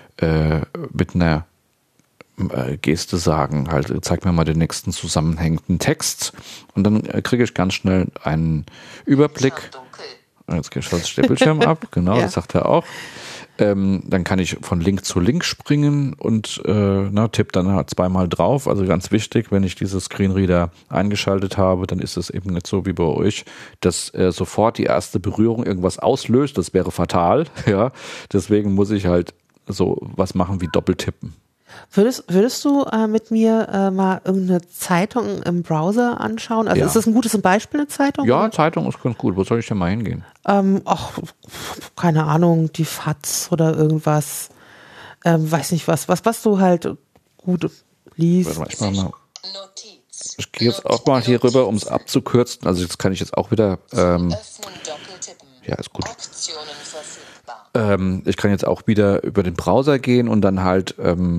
mit einer Geste sagen, halt, zeig mir mal den nächsten zusammenhängenden Text und dann kriege ich ganz schnell einen Überblick. Jetzt schaltet der Bildschirm ab, genau, ja. Das sagt er auch. Dann kann ich von Link zu Link springen und tippe dann halt zweimal drauf. Also ganz wichtig, wenn ich diese Screenreader eingeschaltet habe, dann ist es eben nicht so wie bei euch, dass sofort die erste Berührung irgendwas auslöst. Das wäre fatal. Ja, deswegen muss ich halt so was machen wie Doppeltippen. Würdest du mit mir mal irgendeine Zeitung im Browser anschauen? Also ja. Ist das ein gutes Beispiel, eine Zeitung? Ja, oder? Zeitung ist ganz gut. Wo soll ich denn mal hingehen? Keine Ahnung, die FAZ oder irgendwas. Weiß nicht was du halt gut liest. Warte mal, ich gehe jetzt auch mal hier rüber, um es abzukürzen. Also jetzt kann ich jetzt auch wieder ja, ist gut. Ich kann jetzt auch wieder über den Browser gehen und dann halt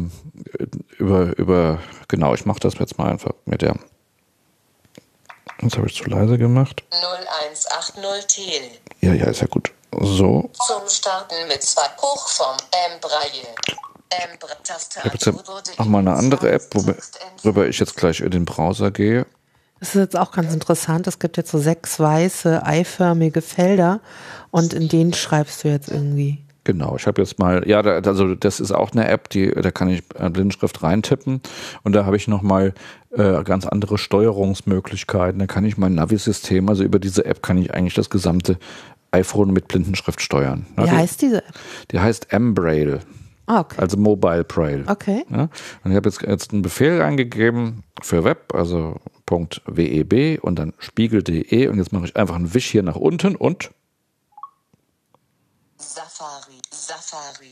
genau, ich mache das jetzt mal einfach mit der. Jetzt habe ich zu leise gemacht. 0180 Tel. Ja, ist ja gut. So. Zum Starten mit 2 Hochform Braille. Ich habe jetzt noch mal eine andere App, worüber ich jetzt gleich in den Browser gehe. Das ist jetzt auch ganz interessant. Es gibt jetzt so 6 weiße, eiförmige Felder und in denen schreibst du jetzt irgendwie. Genau, ich habe jetzt mal, ja, also das ist auch eine App, da kann ich Blindenschrift reintippen und da habe ich nochmal ganz andere Steuerungsmöglichkeiten. Da kann ich mein Navi-System, also über diese App kann ich eigentlich das gesamte iPhone mit Blindenschrift steuern. Wie heißt diese App? Die heißt M-Braille. Okay. Also Mobile Braille. Okay. Ja, und ich habe jetzt einen Befehl eingegeben für Web, also .web und dann spiegel.de und jetzt mache ich einfach einen Wisch hier nach unten und Safari.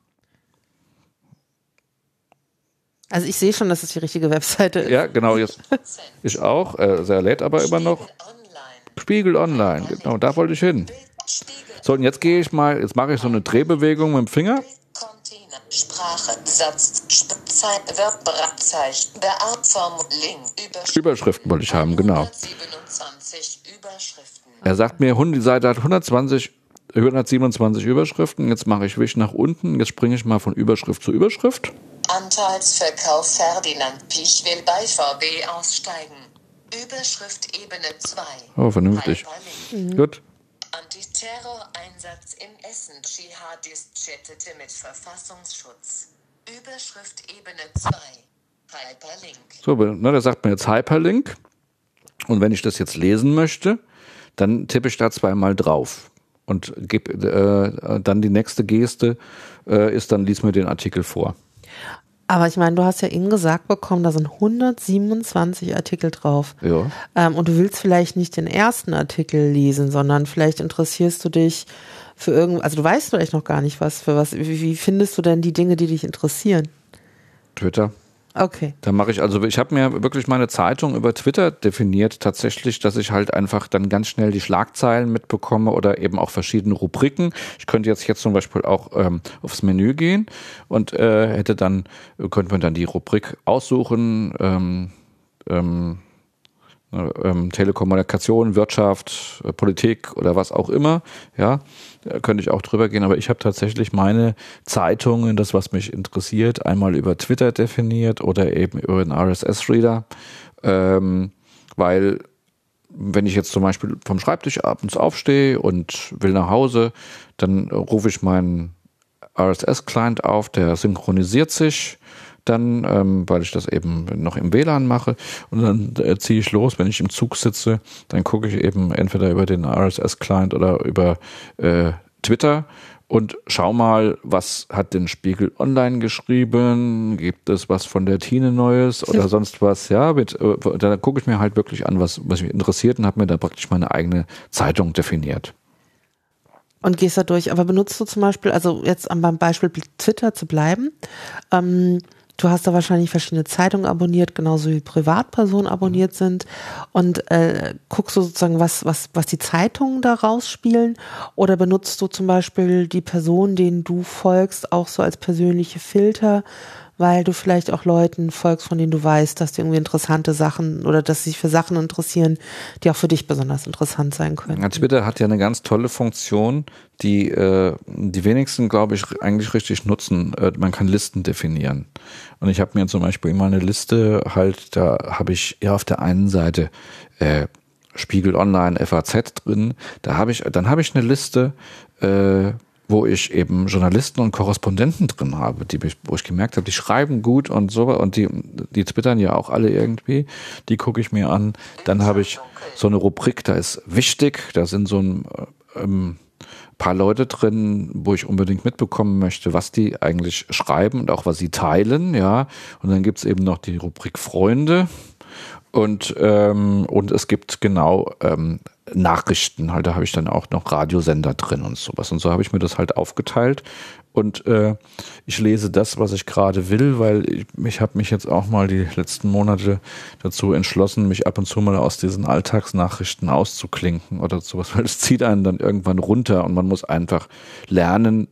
Also ich sehe schon, dass es die richtige Webseite ist. Ja, genau, jetzt ich auch. Er lädt aber immer noch. Spiegel Online, genau, da wollte ich hin. So, und jetzt gehe ich mal, jetzt mache ich so eine Drehbewegung mit dem Finger. Container, Sprache, Satz, Zeit, Verb, Zeichen, Beartform, Link, Überschriften wollte ich haben, genau. 127 Überschriften. Er sagt mir, die Seite hat 127 Überschriften. Jetzt mache ich Wisch nach unten. Jetzt springe ich mal von Überschrift zu Überschrift. Anteilsverkauf Ferdinand Piech will bei VW aussteigen. Überschrift Ebene 2. Oh, vernünftig. Gut. Antiterror-Einsatz in Essen. Dschihadist chattete mit Verfassungsschutz. Überschrift Ebene 2. Hyperlink. So, der sagt mir jetzt Hyperlink. Und wenn ich das jetzt lesen möchte, dann tippe ich da zweimal drauf. Und gebe dann die nächste Geste ist dann, lies mir den Artikel vor. Aber ich meine, du hast ja eben gesagt bekommen, da sind 127 Artikel drauf. Ja. Und du willst vielleicht nicht den ersten Artikel lesen, sondern vielleicht interessierst du dich für also du weißt vielleicht noch gar nicht wie findest du denn die Dinge, die dich interessieren? Twitter. Okay. Da mache ich habe mir wirklich meine Zeitung über Twitter definiert, tatsächlich, dass ich halt einfach dann ganz schnell die Schlagzeilen mitbekomme oder eben auch verschiedene Rubriken. Ich könnte jetzt zum Beispiel auch aufs Menü gehen und könnte man dann die Rubrik aussuchen, Telekommunikation, Wirtschaft, Politik oder was auch immer, ja, da könnte ich auch drüber gehen, aber ich habe tatsächlich meine Zeitungen, das was mich interessiert, einmal über Twitter definiert oder eben über einen RSS-Reader, weil wenn ich jetzt zum Beispiel vom Schreibtisch abends aufstehe und will nach Hause, dann rufe ich meinen RSS-Client auf, der synchronisiert sich dann, weil ich das eben noch im WLAN mache und dann ziehe ich los, wenn ich im Zug sitze, dann gucke ich eben entweder über den RSS-Client oder über Twitter und schau mal, was hat den Spiegel Online geschrieben, gibt es was von der Tine Neues oder sonst was, ja, dann gucke ich mir halt wirklich an, was mich interessiert und habe mir da praktisch meine eigene Zeitung definiert. Und gehst da durch. Aber benutzt du zum Beispiel, also jetzt beim Beispiel Twitter zu bleiben, du hast da wahrscheinlich verschiedene Zeitungen abonniert, genauso wie Privatpersonen abonniert sind. Und guckst du sozusagen, was die Zeitungen da rausspielen? Oder benutzt du zum Beispiel die Personen, denen du folgst, auch so als persönliche Filter, weil du vielleicht auch Leuten folgst, von denen du weißt, dass die irgendwie interessante Sachen oder dass sie sich für Sachen interessieren, die auch für dich besonders interessant sein können. Ja, Twitter hat ja eine ganz tolle Funktion, die die wenigsten, glaube ich, eigentlich richtig nutzen. Man kann Listen definieren. Und ich habe mir zum Beispiel immer eine Liste halt, da habe ich ja auf der einen Seite Spiegel Online, FAZ drin, dann habe ich eine Liste, wo ich eben Journalisten und Korrespondenten drin habe, wo ich gemerkt habe, die schreiben gut und so, und die twittern ja auch alle irgendwie, die gucke ich mir an. Dann habe ich so eine Rubrik, da ist wichtig, da sind so ein paar Leute drin, wo ich unbedingt mitbekommen möchte, was die eigentlich schreiben und auch was sie teilen, ja. Und dann gibt's eben noch die Rubrik Freunde und es gibt Nachrichten, halt, da habe ich dann auch noch Radiosender drin und sowas. Und so habe ich mir das halt aufgeteilt. Und ich lese das, was ich gerade will, weil ich habe mich jetzt auch mal die letzten Monate dazu entschlossen, mich ab und zu mal aus diesen Alltagsnachrichten auszuklinken oder sowas, weil es zieht einen dann irgendwann runter und man muss einfach lernen,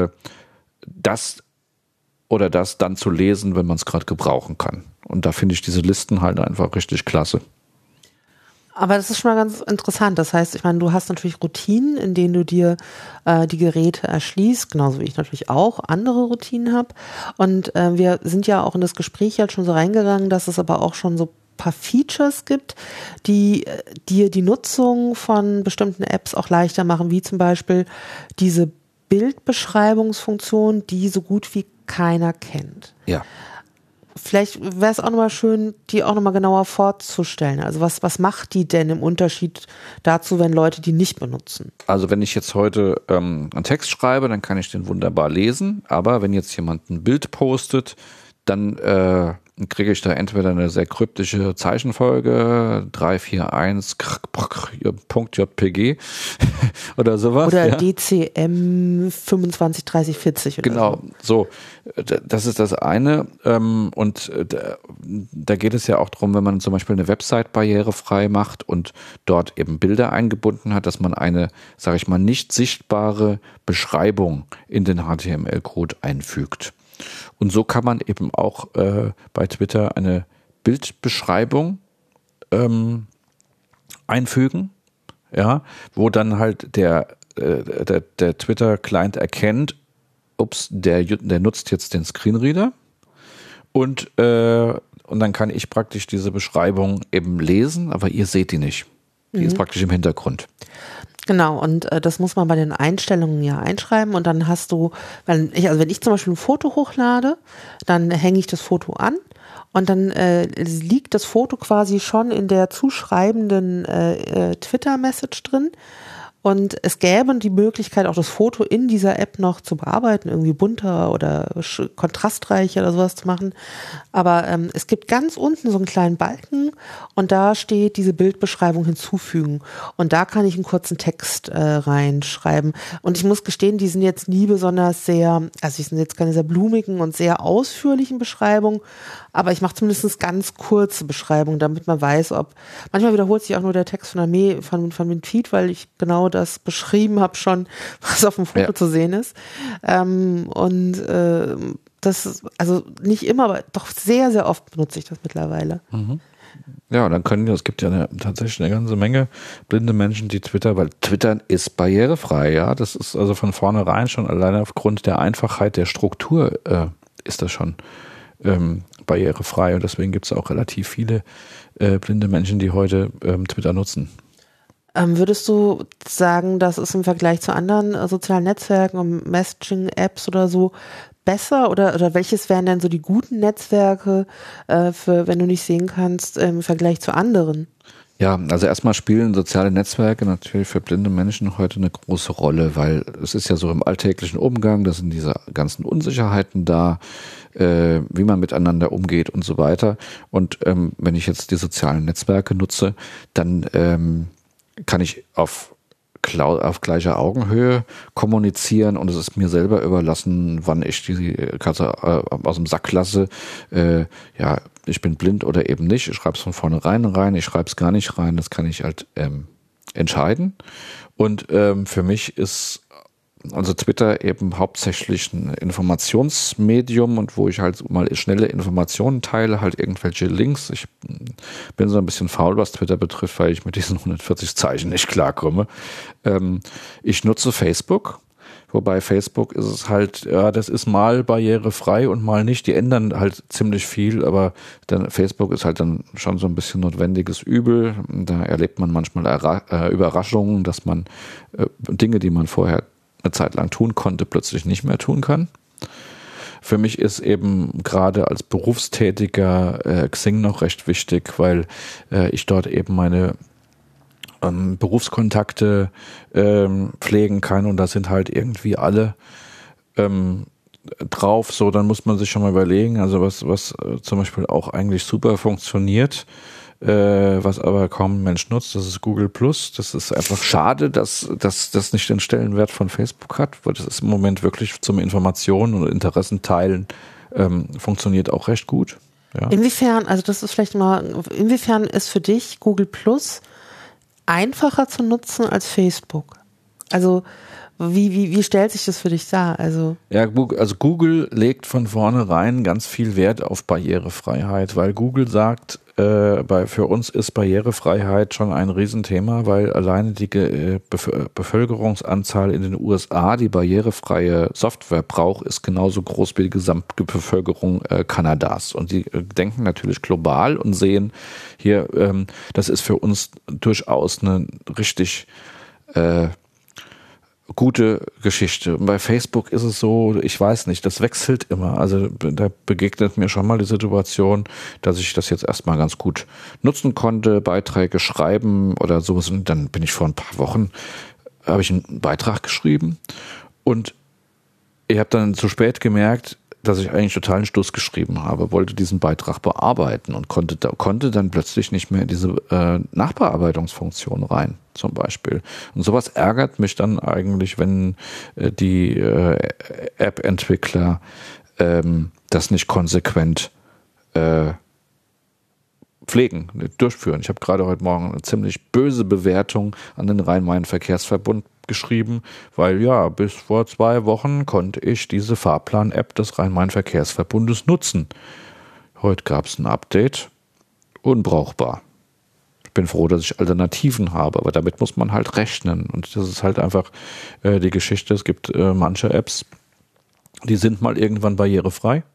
das oder das dann zu lesen, wenn man es gerade gebrauchen kann. Und da finde ich diese Listen halt einfach richtig klasse. Aber das ist schon mal ganz interessant. Das heißt, ich meine, du hast natürlich Routinen, in denen du dir die Geräte erschließt, genauso wie ich natürlich auch andere Routinen habe. Und wir sind ja auch in das Gespräch halt schon so reingegangen, dass es aber auch schon so ein paar Features gibt, die dir die Nutzung von bestimmten Apps auch leichter machen, wie zum Beispiel diese Bildbeschreibungsfunktion, die so gut wie keiner kennt. Ja. Vielleicht wäre es auch nochmal schön, die auch nochmal genauer vorzustellen. Also was macht die denn im Unterschied dazu, wenn Leute die nicht benutzen? Also wenn ich jetzt heute einen Text schreibe, dann kann ich den wunderbar lesen. Aber wenn jetzt jemand ein Bild postet, dann kriege ich da entweder eine sehr kryptische Zeichenfolge, 341.jpg oder sowas. Oder ja. DCM 253040 oder genau, so. Das ist das eine. Und da geht es ja auch darum, wenn man zum Beispiel eine Website barrierefrei macht und dort eben Bilder eingebunden hat, dass man eine, sage ich mal, nicht sichtbare Beschreibung in den HTML-Code einfügt. Und so kann man eben auch bei Twitter eine Bildbeschreibung einfügen, ja, wo dann halt der Twitter-Client erkennt, ups, der nutzt jetzt den Screenreader und dann kann ich praktisch diese Beschreibung eben lesen, aber ihr seht die nicht. Die ist praktisch im Hintergrund. Genau, und das muss man bei den Einstellungen ja einschreiben und dann hast du, wenn ich zum Beispiel ein Foto hochlade, dann hänge ich das Foto an und dann liegt das Foto quasi schon in der zuschreibenden Twitter-Message drin. Und es gäbe die Möglichkeit, auch das Foto in dieser App noch zu bearbeiten, irgendwie bunter oder kontrastreicher oder sowas zu machen. Aber es gibt ganz unten so einen kleinen Balken und da steht diese Bildbeschreibung hinzufügen. Und da kann ich einen kurzen Text reinschreiben. Und ich muss gestehen, die sind jetzt nie besonders die sind jetzt keine sehr blumigen und sehr ausführlichen Beschreibungen, aber ich mache zumindest ganz kurze Beschreibungen, damit man weiß, manchmal wiederholt sich auch nur der Text von dem Tweet, weil ich genau das beschrieben habe schon, was auf dem Foto zu sehen ist. Das ist, also nicht immer, aber doch sehr, sehr oft benutze ich das mittlerweile. Mhm. Ja, und dann es gibt ja tatsächlich eine ganze Menge blinde Menschen, die Twitter, weil Twitter ist barrierefrei, ja. Das ist also von vornherein schon alleine aufgrund der Einfachheit der Struktur ist das schon barrierefrei. Und deswegen gibt es auch relativ viele blinde Menschen, die heute Twitter nutzen. Würdest du sagen, das ist im Vergleich zu anderen sozialen Netzwerken und Messaging-Apps oder so besser oder welches wären denn so die guten Netzwerke für, wenn du nicht sehen kannst, im Vergleich zu anderen? Ja, also erstmal spielen soziale Netzwerke natürlich für blinde Menschen heute eine große Rolle, weil es ist ja so im alltäglichen Umgang, da sind diese ganzen Unsicherheiten da, wie man miteinander umgeht und so weiter. Und wenn ich jetzt die sozialen Netzwerke nutze, dann kann ich auf gleicher Augenhöhe kommunizieren und es ist mir selber überlassen, wann ich die Katze aus dem Sack lasse. Ja, ich bin blind oder eben nicht. Ich schreibe es von vornherein rein, ich schreibe es gar nicht rein. Das kann ich halt entscheiden. Und für mich ist also Twitter eben hauptsächlich ein Informationsmedium und wo ich halt mal schnelle Informationen teile, halt irgendwelche Links. Ich bin so ein bisschen faul, was Twitter betrifft, weil ich mit diesen 140 Zeichen nicht klarkomme. Ich nutze Facebook, wobei Facebook ist es halt, ja, das ist mal barrierefrei und mal nicht. Die ändern halt ziemlich viel, aber dann Facebook ist halt dann schon so ein bisschen notwendiges Übel. Da erlebt man manchmal Überraschungen, dass man Dinge, die man vorher eine Zeit lang tun konnte, plötzlich nicht mehr tun kann. Für mich ist eben gerade als Berufstätiger Xing noch recht wichtig, weil ich dort eben meine Berufskontakte pflegen kann und da sind halt irgendwie alle drauf. So, dann muss man sich schon mal überlegen, also was zum Beispiel auch eigentlich super funktioniert, was aber kaum ein Mensch nutzt, das ist Google+. Das ist einfach schade, dass das nicht den Stellenwert von Facebook hat, weil das ist im Moment wirklich zum Informationen und Interessen teilen funktioniert auch recht gut. Ja. Inwiefern, also das ist vielleicht mal, inwiefern ist für dich Google+ einfacher zu nutzen als Facebook? Also wie stellt sich das für dich dar? Also Google legt von vornherein ganz viel Wert auf Barrierefreiheit, weil Google sagt, für uns ist Barrierefreiheit schon ein Riesenthema, weil alleine die Bevölkerungsanzahl in den USA, die barrierefreie Software braucht, ist genauso groß wie die gesamte Bevölkerung Kanadas. Und die denken natürlich global und sehen hier, das ist für uns durchaus eine richtig gute Geschichte. Und bei Facebook ist es so, ich weiß nicht, das wechselt immer. Also da begegnet mir schon mal die Situation, dass ich das jetzt erstmal ganz gut nutzen konnte, Beiträge schreiben oder sowas. Und dann bin ich vor ein paar Wochen, habe ich einen Beitrag geschrieben und ich habe dann zu spät gemerkt, dass ich eigentlich total einen Stuss geschrieben habe, wollte diesen Beitrag bearbeiten und konnte dann plötzlich nicht mehr in diese Nachbearbeitungsfunktion rein, zum Beispiel. Und sowas ärgert mich dann eigentlich, wenn die App-Entwickler das nicht konsequent pflegen, durchführen. Ich habe gerade heute Morgen eine ziemlich böse Bewertung an den Rhein-Main-Verkehrsverbund geschrieben, weil ja, bis vor 2 Wochen konnte ich diese Fahrplan-App des Rhein-Main-Verkehrsverbundes nutzen. Heute gab es ein Update, unbrauchbar. Ich bin froh, dass ich Alternativen habe, aber damit muss man halt rechnen und das ist halt einfach die Geschichte. Es gibt manche Apps, die sind mal irgendwann barrierefrei.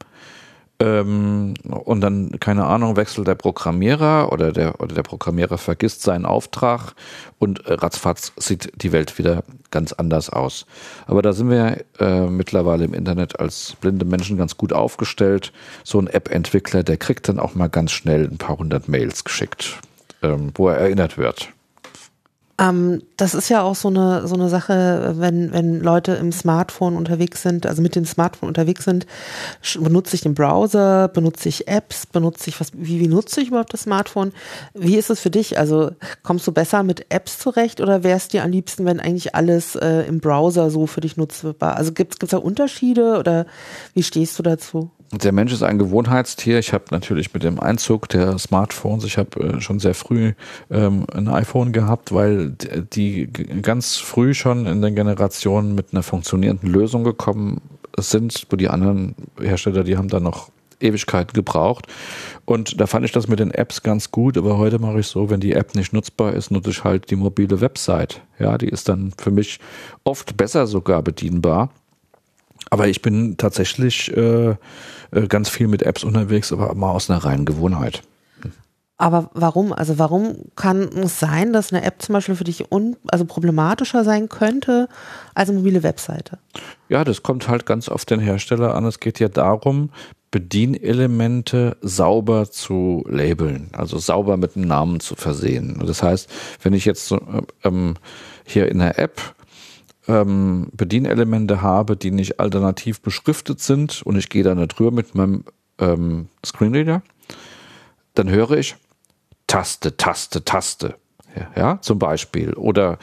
Und dann, keine Ahnung, wechselt der Programmierer oder der Programmierer vergisst seinen Auftrag und ratzfatz sieht die Welt wieder ganz anders aus. Aber da sind wir mittlerweile im Internet als blinde Menschen ganz gut aufgestellt. So ein App-Entwickler, der kriegt dann auch mal ganz schnell ein paar 100 Mails geschickt, wo er erinnert wird. Das ist ja auch so eine Sache, wenn Leute im Smartphone unterwegs sind, also mit dem Smartphone unterwegs sind, benutze ich den Browser, benutze ich Apps, wie nutze ich überhaupt das Smartphone? Wie ist es für dich? Also kommst du besser mit Apps zurecht oder wäre es dir am liebsten, wenn eigentlich alles im Browser so für dich nutzbar? Also gibt's da Unterschiede oder wie stehst du dazu? Der Mensch ist ein Gewohnheitstier. Ich habe natürlich mit dem Einzug der Smartphones, ich habe schon sehr früh ein iPhone gehabt, weil die ganz früh schon in den Generationen mit einer funktionierenden Lösung gekommen sind, wo die anderen Hersteller, die haben dann noch Ewigkeiten gebraucht. Und da fand ich das mit den Apps ganz gut, aber heute mache ich so, wenn die App nicht nutzbar ist, nutze ich halt die mobile Website. Ja, die ist dann für mich oft besser sogar bedienbar. Aber ich bin tatsächlich ganz viel mit Apps unterwegs, aber mal aus einer reinen Gewohnheit. Aber warum? Also warum kann es sein, dass eine App zum Beispiel für dich problematischer sein könnte als eine mobile Webseite? Ja, das kommt halt ganz auf den Hersteller an. Es geht ja darum, Bedienelemente sauber zu labeln, also sauber mit einem Namen zu versehen. Das heißt, wenn ich jetzt hier in der App Bedienelemente habe, die nicht alternativ beschriftet sind und ich gehe da nicht drüber mit meinem Screenreader, dann höre ich Taste, Taste, Taste. Ja, zum Beispiel. Oder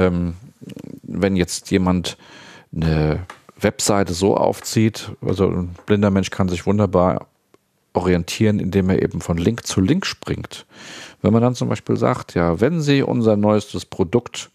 wenn jetzt jemand eine Webseite so aufzieht, also ein blinder Mensch kann sich wunderbar orientieren, indem er eben von Link zu Link springt. Wenn man dann zum Beispiel sagt, ja, wenn Sie unser neuestes Produkt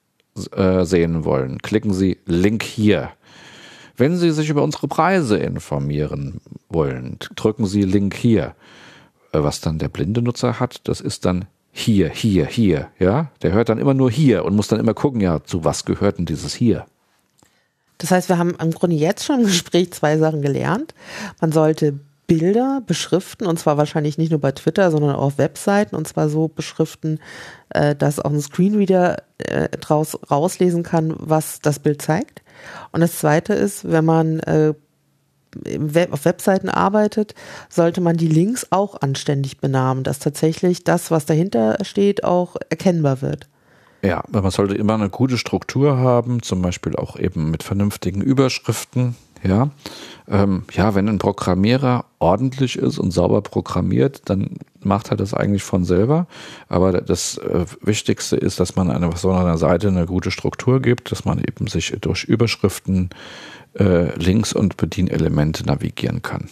sehen wollen, klicken Sie Link hier. Wenn Sie sich über unsere Preise informieren wollen, drücken Sie Link hier. Was dann der blinde Nutzer hat, das ist dann hier, hier, hier. Ja? Der hört dann immer nur hier und muss dann immer gucken, ja, zu was gehört denn dieses hier? Das heißt, wir haben im Grunde jetzt schon im Gespräch 2 Sachen gelernt. Man sollte Bilder beschriften, und zwar wahrscheinlich nicht nur bei Twitter, sondern auch auf Webseiten, und zwar so beschriften, dass auch ein Screenreader draus rauslesen kann, was das Bild zeigt. Und das Zweite ist, wenn man auf Webseiten arbeitet, sollte man die Links auch anständig benamen, dass tatsächlich das, was dahinter steht, auch erkennbar wird. Ja, man sollte immer eine gute Struktur haben, zum Beispiel auch eben mit vernünftigen Überschriften. Ja, wenn ein Programmierer ordentlich ist und sauber programmiert, dann macht er das eigentlich von selber. Aber das Wichtigste ist, dass man so einer Seite eine gute Struktur gibt, dass man eben sich durch Überschriften, Links und Bedienelemente navigieren kann.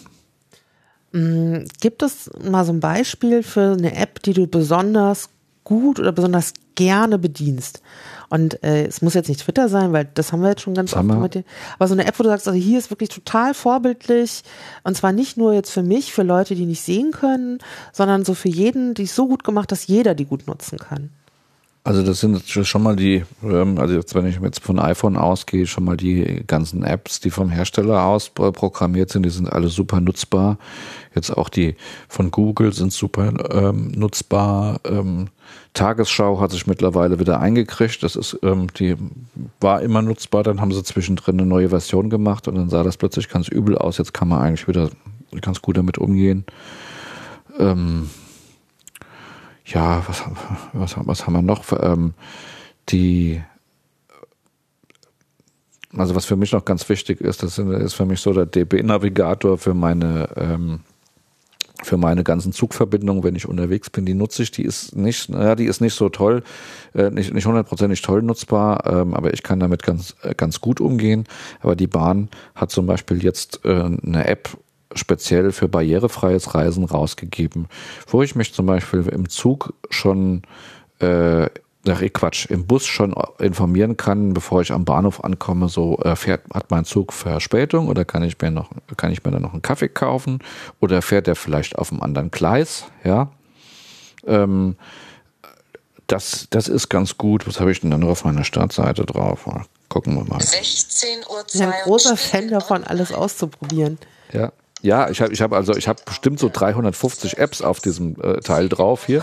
Gibt es mal so ein Beispiel für eine App, die du besonders gut oder besonders gerne bedienst? Und es muss jetzt nicht Twitter sein, weil das haben wir jetzt schon ganz oft mit dir. Aber so eine App, wo du sagst, also hier ist wirklich total vorbildlich, und zwar nicht nur jetzt für mich, für Leute, die nicht sehen können, sondern so für jeden, die ist so gut gemacht, dass jeder die gut nutzen kann. Also das sind schon mal die, also jetzt, wenn ich jetzt von iPhone ausgehe, schon mal die ganzen Apps, die vom Hersteller aus programmiert sind, die sind alle super nutzbar. Jetzt auch die von Google sind super nutzbar. Tagesschau hat sich mittlerweile wieder eingekriegt. Das ist, die war immer nutzbar, dann haben sie zwischendrin eine neue Version gemacht und dann sah das plötzlich ganz übel aus. Jetzt kann man eigentlich wieder ganz gut damit umgehen. Ja, was haben wir noch? Also was für mich noch ganz wichtig ist, das ist für mich so der DB-Navigator für meine ganzen Zugverbindungen, wenn ich unterwegs bin, die nutze ich. Die ist nicht so toll, nicht 100% toll nutzbar, aber ich kann damit ganz gut umgehen. Aber die Bahn hat zum Beispiel jetzt eine App speziell für barrierefreies Reisen rausgegeben, wo ich mich zum Beispiel im Zug schon, im Bus schon informieren kann, bevor ich am Bahnhof ankomme, so hat mein Zug Verspätung oder kann ich mir dann noch einen Kaffee kaufen oder fährt er vielleicht auf einem anderen Gleis, ja. Das ist ganz gut. Was habe ich denn dann noch auf meiner Startseite drauf? Gucken wir mal. 16:02 Uhr. Ich bin ein großer Fan davon, alles auszuprobieren. Ja. Ja, ich hab bestimmt so 350 Apps auf diesem Teil drauf hier.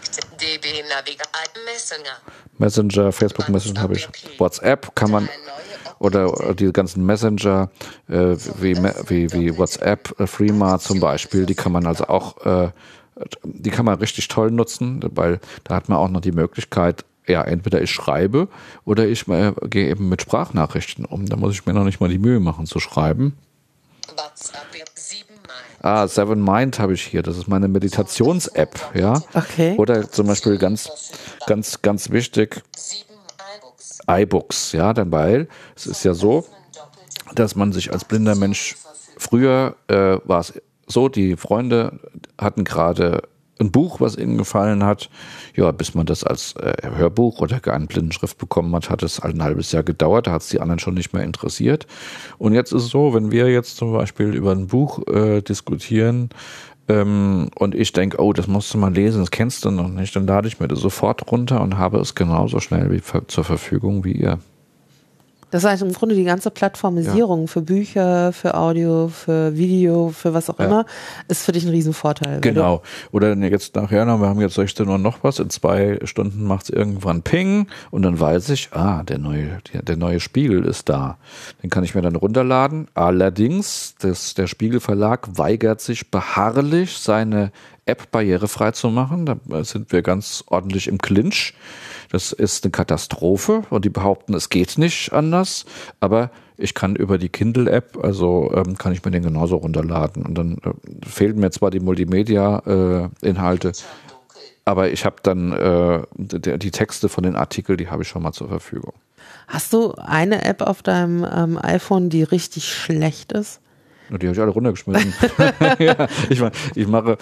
Messenger, Facebook Messenger habe ich. WhatsApp kann man, oder die ganzen Messenger wie WhatsApp, Threema zum Beispiel, die kann man also auch, die kann man richtig toll nutzen, weil da hat man auch noch die Möglichkeit, ja, entweder ich schreibe oder ich gehe eben mit Sprachnachrichten um. Da muss ich mir noch nicht mal die Mühe machen zu schreiben. 7 Mind habe ich hier. Das ist meine Meditations-App, ja. Okay. Oder zum Beispiel ganz wichtig, iBooks, ja, denn weil es ist ja so, dass man sich als blinder Mensch, früher war es so, die Freunde hatten gerade ein Buch, was ihnen gefallen hat. Ja, bis man das als Hörbuch oder gar in Blindenschrift bekommen hat es ein halbes Jahr gedauert. Da hat es die anderen schon nicht mehr interessiert. Und jetzt ist es so, wenn wir jetzt zum Beispiel über ein Buch diskutieren und ich denke, oh, das musst du mal lesen, das kennst du noch nicht, dann lade ich mir das sofort runter und habe es genauso schnell wie zur Verfügung wie ihr. Das heißt im Grunde die ganze Plattformisierung für Bücher, für Audio, für Video, für was auch immer, ist für dich ein Riesenvorteil. Genau. Oder jetzt nachher noch, wir haben jetzt 16 Uhr noch was, in 2 Stunden macht es irgendwann Ping und dann weiß ich, der neue Spiegel ist da. Den kann ich mir dann runterladen. Allerdings, der Spiegel Verlag weigert sich beharrlich, seine App barrierefrei zu machen. Da sind wir ganz ordentlich im Clinch. Das ist eine Katastrophe und die behaupten, es geht nicht anders, aber ich kann über die Kindle-App, kann ich mir den genauso runterladen und dann fehlen mir zwar die Multimedia-Inhalte, aber ich habe dann die Texte von den Artikeln, die habe ich schon mal zur Verfügung. Hast du eine App auf deinem iPhone, die richtig schlecht ist? Die habe ich alle runtergeschmissen. Ja, ich mache,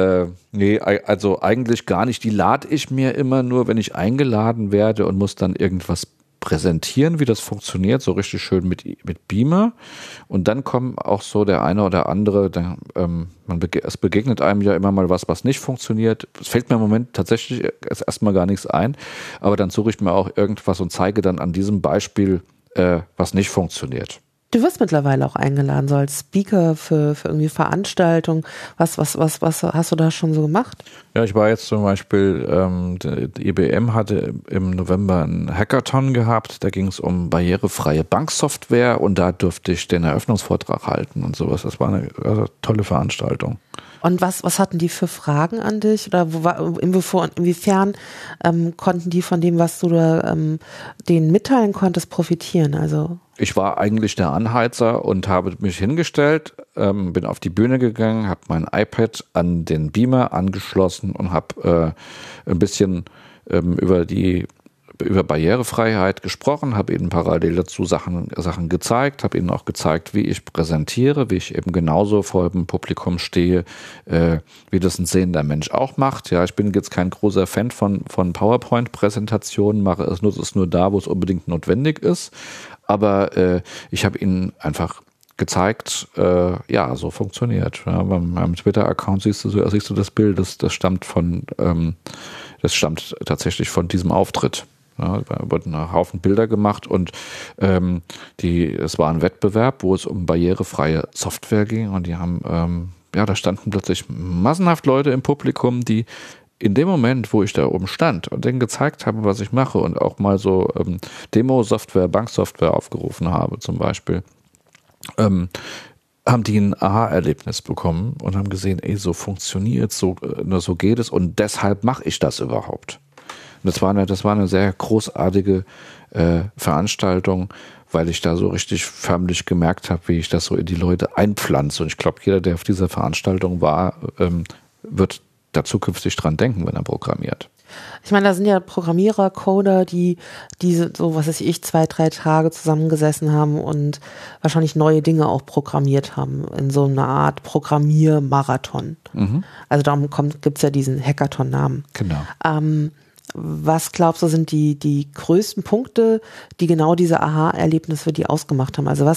also eigentlich gar nicht. Die lade ich mir immer nur, wenn ich eingeladen werde und muss dann irgendwas präsentieren, wie das funktioniert, so richtig schön mit Beamer. Und dann kommen auch so der eine oder andere, es begegnet einem ja immer mal was nicht funktioniert. Es fällt mir im Moment tatsächlich erstmal gar nichts ein, aber dann suche ich mir auch irgendwas und zeige dann an diesem Beispiel, was nicht funktioniert. Du wirst mittlerweile auch eingeladen, so als Speaker für irgendwie Veranstaltungen. Was hast du da schon so gemacht? Ja, ich war jetzt zum Beispiel, die IBM hatte im November einen Hackathon gehabt, da ging es um barrierefreie Banksoftware und da durfte ich den Eröffnungsvortrag halten und sowas. Das war eine tolle Veranstaltung. Und was hatten die für Fragen an dich? Oder inwiefern konnten die von dem, was du da denen mitteilen konntest, profitieren? Also ich war eigentlich der Anheizer und habe mich hingestellt, bin auf die Bühne gegangen, habe mein iPad an den Beamer angeschlossen und habe ein bisschen über Barrierefreiheit gesprochen, habe ihnen parallel dazu Sachen gezeigt, habe ihnen auch gezeigt, wie ich präsentiere, wie ich eben genauso vor dem Publikum stehe, wie das ein sehender Mensch auch macht. Ja, ich bin jetzt kein großer Fan von PowerPoint-Präsentationen, nutze es nur da, wo es unbedingt notwendig ist. Aber ich habe ihnen einfach gezeigt, so funktioniert. Ja, bei meinem Twitter-Account siehst du das Bild, das stammt tatsächlich von diesem Auftritt. Ja, da wurden ein Haufen Bilder gemacht und es war ein Wettbewerb, wo es um barrierefreie Software ging und die haben, da standen plötzlich massenhaft Leute im Publikum, die in dem Moment, wo ich da oben stand und denen gezeigt habe, was ich mache und auch mal so Demo-Software, Banksoftware aufgerufen habe zum Beispiel, haben die ein Aha-Erlebnis bekommen und haben gesehen, so funktioniert es, so geht es und deshalb mache ich das überhaupt. Und das war eine sehr großartige Veranstaltung, weil ich da so richtig förmlich gemerkt habe, wie ich das so in die Leute einpflanze. Und ich glaube, jeder, der auf dieser Veranstaltung war, wird da zukünftig dran denken, wenn er programmiert. Ich meine, da sind ja Programmierer, Coder, die so, 2-3 Tage zusammengesessen haben und wahrscheinlich neue Dinge auch programmiert haben in so einer Art Programmiermarathon. Mhm. Also darum gibt's ja diesen Hackathon-Namen. Genau. Was glaubst du, sind die größten Punkte, die genau diese Aha-Erlebnisse für die ausgemacht haben? Also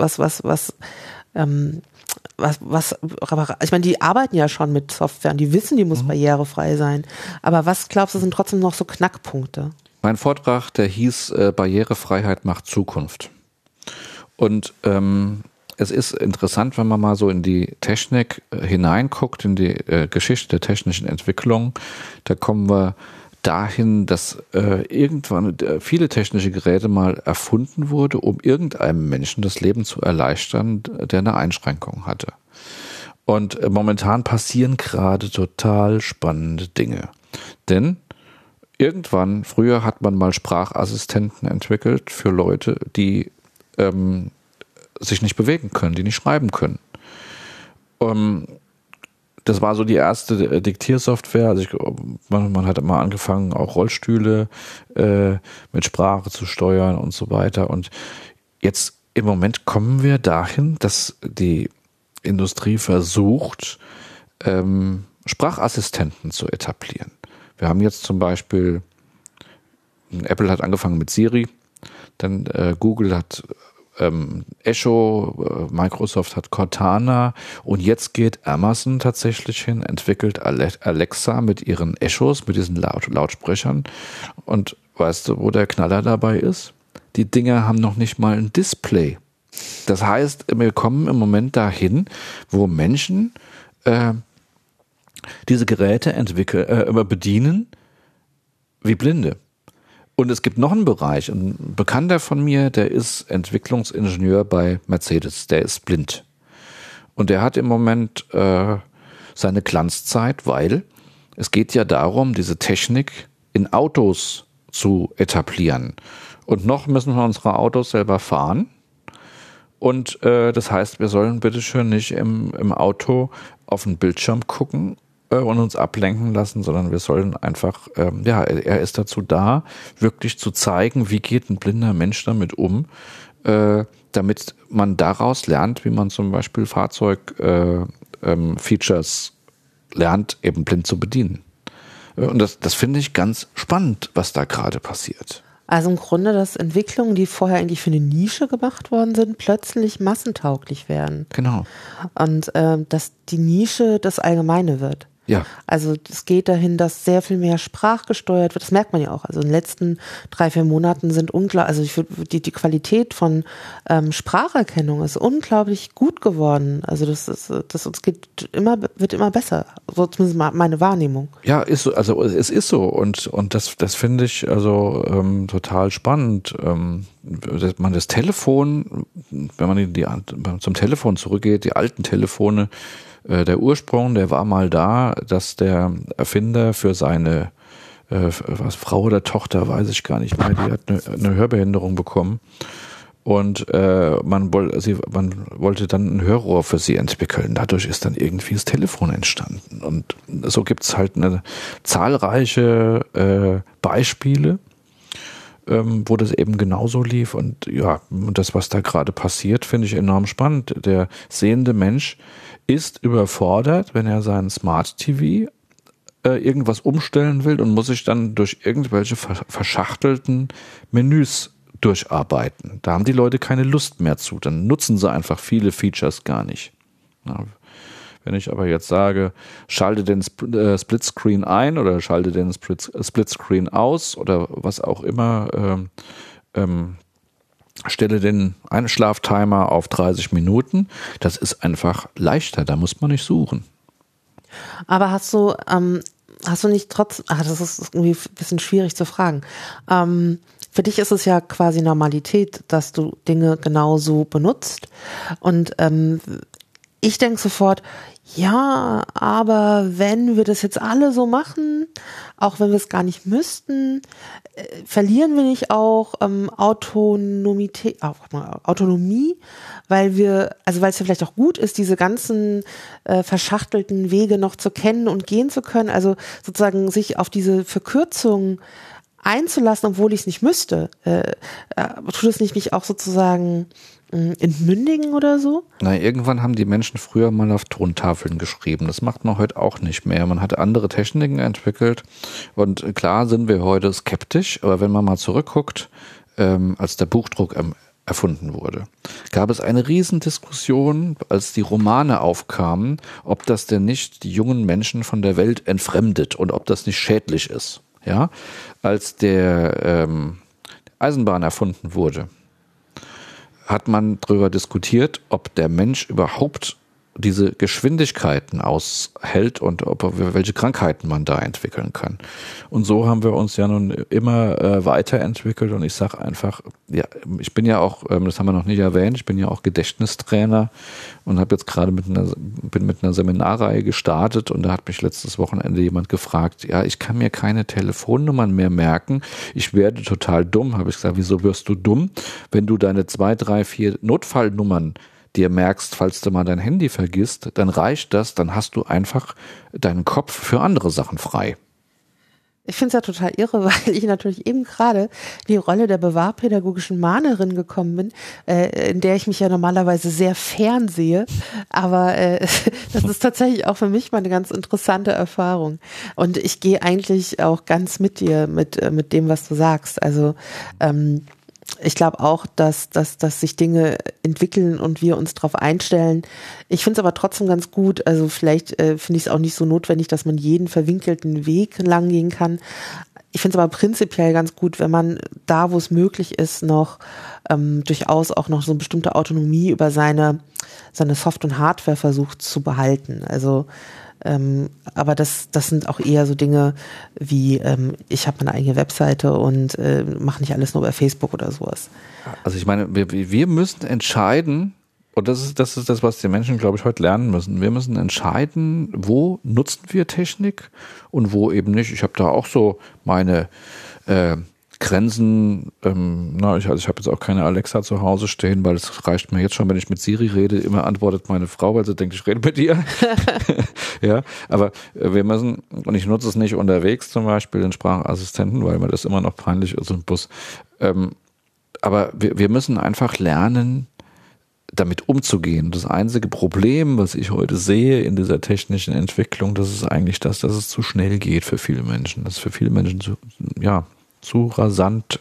ich meine, die arbeiten ja schon mit Software und die wissen, die muss barrierefrei sein. Aber was glaubst du, sind trotzdem noch so Knackpunkte? Mein Vortrag, der hieß Barrierefreiheit macht Zukunft. Und es ist interessant, wenn man mal so in die Technik hineinguckt, in die Geschichte der technischen Entwicklung. Da kommen wir dahin, dass irgendwann viele technische Geräte mal erfunden wurde, um irgendeinem Menschen das Leben zu erleichtern, der eine Einschränkung hatte. Und momentan passieren gerade total spannende Dinge. Denn früher hat man mal Sprachassistenten entwickelt für Leute, die sich nicht bewegen können, die nicht schreiben können. Das war so die erste Diktiersoftware. Also man hat immer angefangen, auch Rollstühle mit Sprache zu steuern und so weiter. Und jetzt im Moment kommen wir dahin, dass die Industrie versucht, Sprachassistenten zu etablieren. Wir haben jetzt zum Beispiel, Apple hat angefangen mit Siri, dann Google hat Echo, Microsoft hat Cortana und jetzt geht Amazon tatsächlich hin, entwickelt Alexa mit ihren Echos, mit diesen Lautsprechern. Und weißt du, wo der Knaller dabei ist? Die Dinger haben noch nicht mal ein Display. Das heißt, wir kommen im Moment dahin, wo Menschen diese Geräte bedienen wie Blinde. Und es gibt noch einen Bereich, ein Bekannter von mir, der ist Entwicklungsingenieur bei Mercedes, der ist blind. Und der hat im Moment seine Glanzzeit, weil es geht ja darum, diese Technik in Autos zu etablieren. Und noch müssen wir unsere Autos selber fahren. Und das heißt, wir sollen bitteschön nicht im Auto auf den Bildschirm gucken und uns ablenken lassen, sondern wir sollen einfach, er ist dazu da, wirklich zu zeigen, wie geht ein blinder Mensch damit um, damit man daraus lernt, wie man zum Beispiel Fahrzeug-Features lernt, eben blind zu bedienen. Und das finde ich ganz spannend, was da gerade passiert. Also im Grunde, dass Entwicklungen, die vorher eigentlich für eine Nische gemacht worden sind, plötzlich massentauglich werden. Genau. Und dass die Nische das Allgemeine wird. Ja. Also es geht dahin, dass sehr viel mehr sprachgesteuert wird. Das merkt man ja auch. Also in den letzten 3-4 Monaten sind die Qualität von Spracherkennung ist unglaublich gut geworden. Also wird immer besser. So zumindest meine Wahrnehmung. Ja, ist so, also es ist so und das finde ich also total spannend. Man das Telefon, wenn man zum Telefon zurückgeht, die alten Telefone, der Ursprung, der war mal da, dass der Erfinder für seine Frau oder Tochter, weiß ich gar nicht mehr, die hat eine Hörbehinderung bekommen und man wollte dann ein Hörrohr für sie entwickeln. Dadurch ist dann irgendwie das Telefon entstanden. Und so gibt es halt zahlreiche Beispiele, wo das eben genauso lief. Und ja, das, was da gerade passiert, finde ich enorm spannend. Der sehende Mensch ist überfordert, wenn er seinen Smart TV irgendwas umstellen will und muss sich dann durch irgendwelche verschachtelten Menüs durcharbeiten. Da haben die Leute keine Lust mehr zu. Dann nutzen sie einfach viele Features gar nicht. Ja, wenn ich aber jetzt sage, schalte den Splitscreen ein oder schalte den Splitscreen aus oder was auch immer, stelle den Einschlaftimer auf 30 Minuten, das ist einfach leichter, da muss man nicht suchen. Aber hast du nicht das ist irgendwie ein bisschen schwierig zu fragen. Für dich ist es ja quasi Normalität, dass du Dinge genauso benutzt. Und ich denke sofort, ja, aber wenn wir das jetzt alle so machen, auch wenn wir es gar nicht müssten, verlieren wir nicht auch Autonomie, weil es ja vielleicht auch gut ist, diese ganzen verschachtelten Wege noch zu kennen und gehen zu können, also sozusagen sich auf diese Verkürzung einzulassen, obwohl ich es nicht müsste. Tut es nicht auch sozusagen entmündigen oder so? Na, irgendwann haben die Menschen früher mal auf Tontafeln geschrieben. Das macht man heute auch nicht mehr. Man hat andere Techniken entwickelt und klar sind wir heute skeptisch, aber wenn man mal zurückguckt, als der Buchdruck erfunden wurde, gab es eine Riesendiskussion, als die Romane aufkamen, ob das denn nicht die jungen Menschen von der Welt entfremdet und ob das nicht schädlich ist. Ja, als der Eisenbahn erfunden wurde, hat man darüber diskutiert, ob der Mensch überhaupt diese Geschwindigkeiten aushält und welche Krankheiten man da entwickeln kann. Und so haben wir uns ja nun immer weiterentwickelt und ich sage einfach, ja, ich bin ja auch, das haben wir noch nicht erwähnt, ich bin ja auch Gedächtnistrainer und habe jetzt gerade bin mit einer Seminarreihe gestartet und da hat mich letztes Wochenende jemand gefragt, ja, ich kann mir keine Telefonnummern mehr merken, ich werde total dumm. Habe ich gesagt, wieso wirst du dumm, wenn du deine 2, 3, 4 Notfallnummern dir merkst, falls du mal dein Handy vergisst, dann reicht das, dann hast du einfach deinen Kopf für andere Sachen frei. Ich finde es ja total irre, weil ich natürlich eben gerade die Rolle der bewahrpädagogischen Mahnerin gekommen bin, in der ich mich ja normalerweise sehr fernsehe. Aber das ist tatsächlich auch für mich mal eine ganz interessante Erfahrung. Und ich gehe eigentlich auch ganz mit dir, mit dem, was du sagst. Also ich glaube auch, dass sich Dinge entwickeln und wir uns darauf einstellen. Ich finde es aber trotzdem ganz gut, also vielleicht finde ich es auch nicht so notwendig, dass man jeden verwinkelten Weg lang gehen kann. Ich finde es aber prinzipiell ganz gut, wenn man da, wo es möglich ist, noch durchaus auch noch so eine bestimmte Autonomie über seine Soft- und Hardware versucht zu behalten. Also aber das sind auch eher so Dinge wie, ich habe meine eigene Webseite und mache nicht alles nur bei Facebook oder sowas. Also ich meine, wir müssen entscheiden, und das ist das, was die Menschen, glaube ich, heute lernen müssen. Wir müssen entscheiden, wo nutzen wir Technik und wo eben nicht. Ich habe da auch so meine Grenzen, ich habe jetzt auch keine Alexa zu Hause stehen, weil es reicht mir jetzt schon, wenn ich mit Siri rede, immer antwortet meine Frau, weil sie denkt, ich rede mit ihr. Ja, aber wir müssen, und ich nutze es nicht unterwegs zum Beispiel, den Sprachassistenten, weil mir das immer noch peinlich ist im Bus. Aber wir müssen einfach lernen, damit umzugehen. Das einzige Problem, was ich heute sehe in dieser technischen Entwicklung, das ist eigentlich dass es zu schnell geht für viele Menschen. Dass es für viele Menschen zu rasant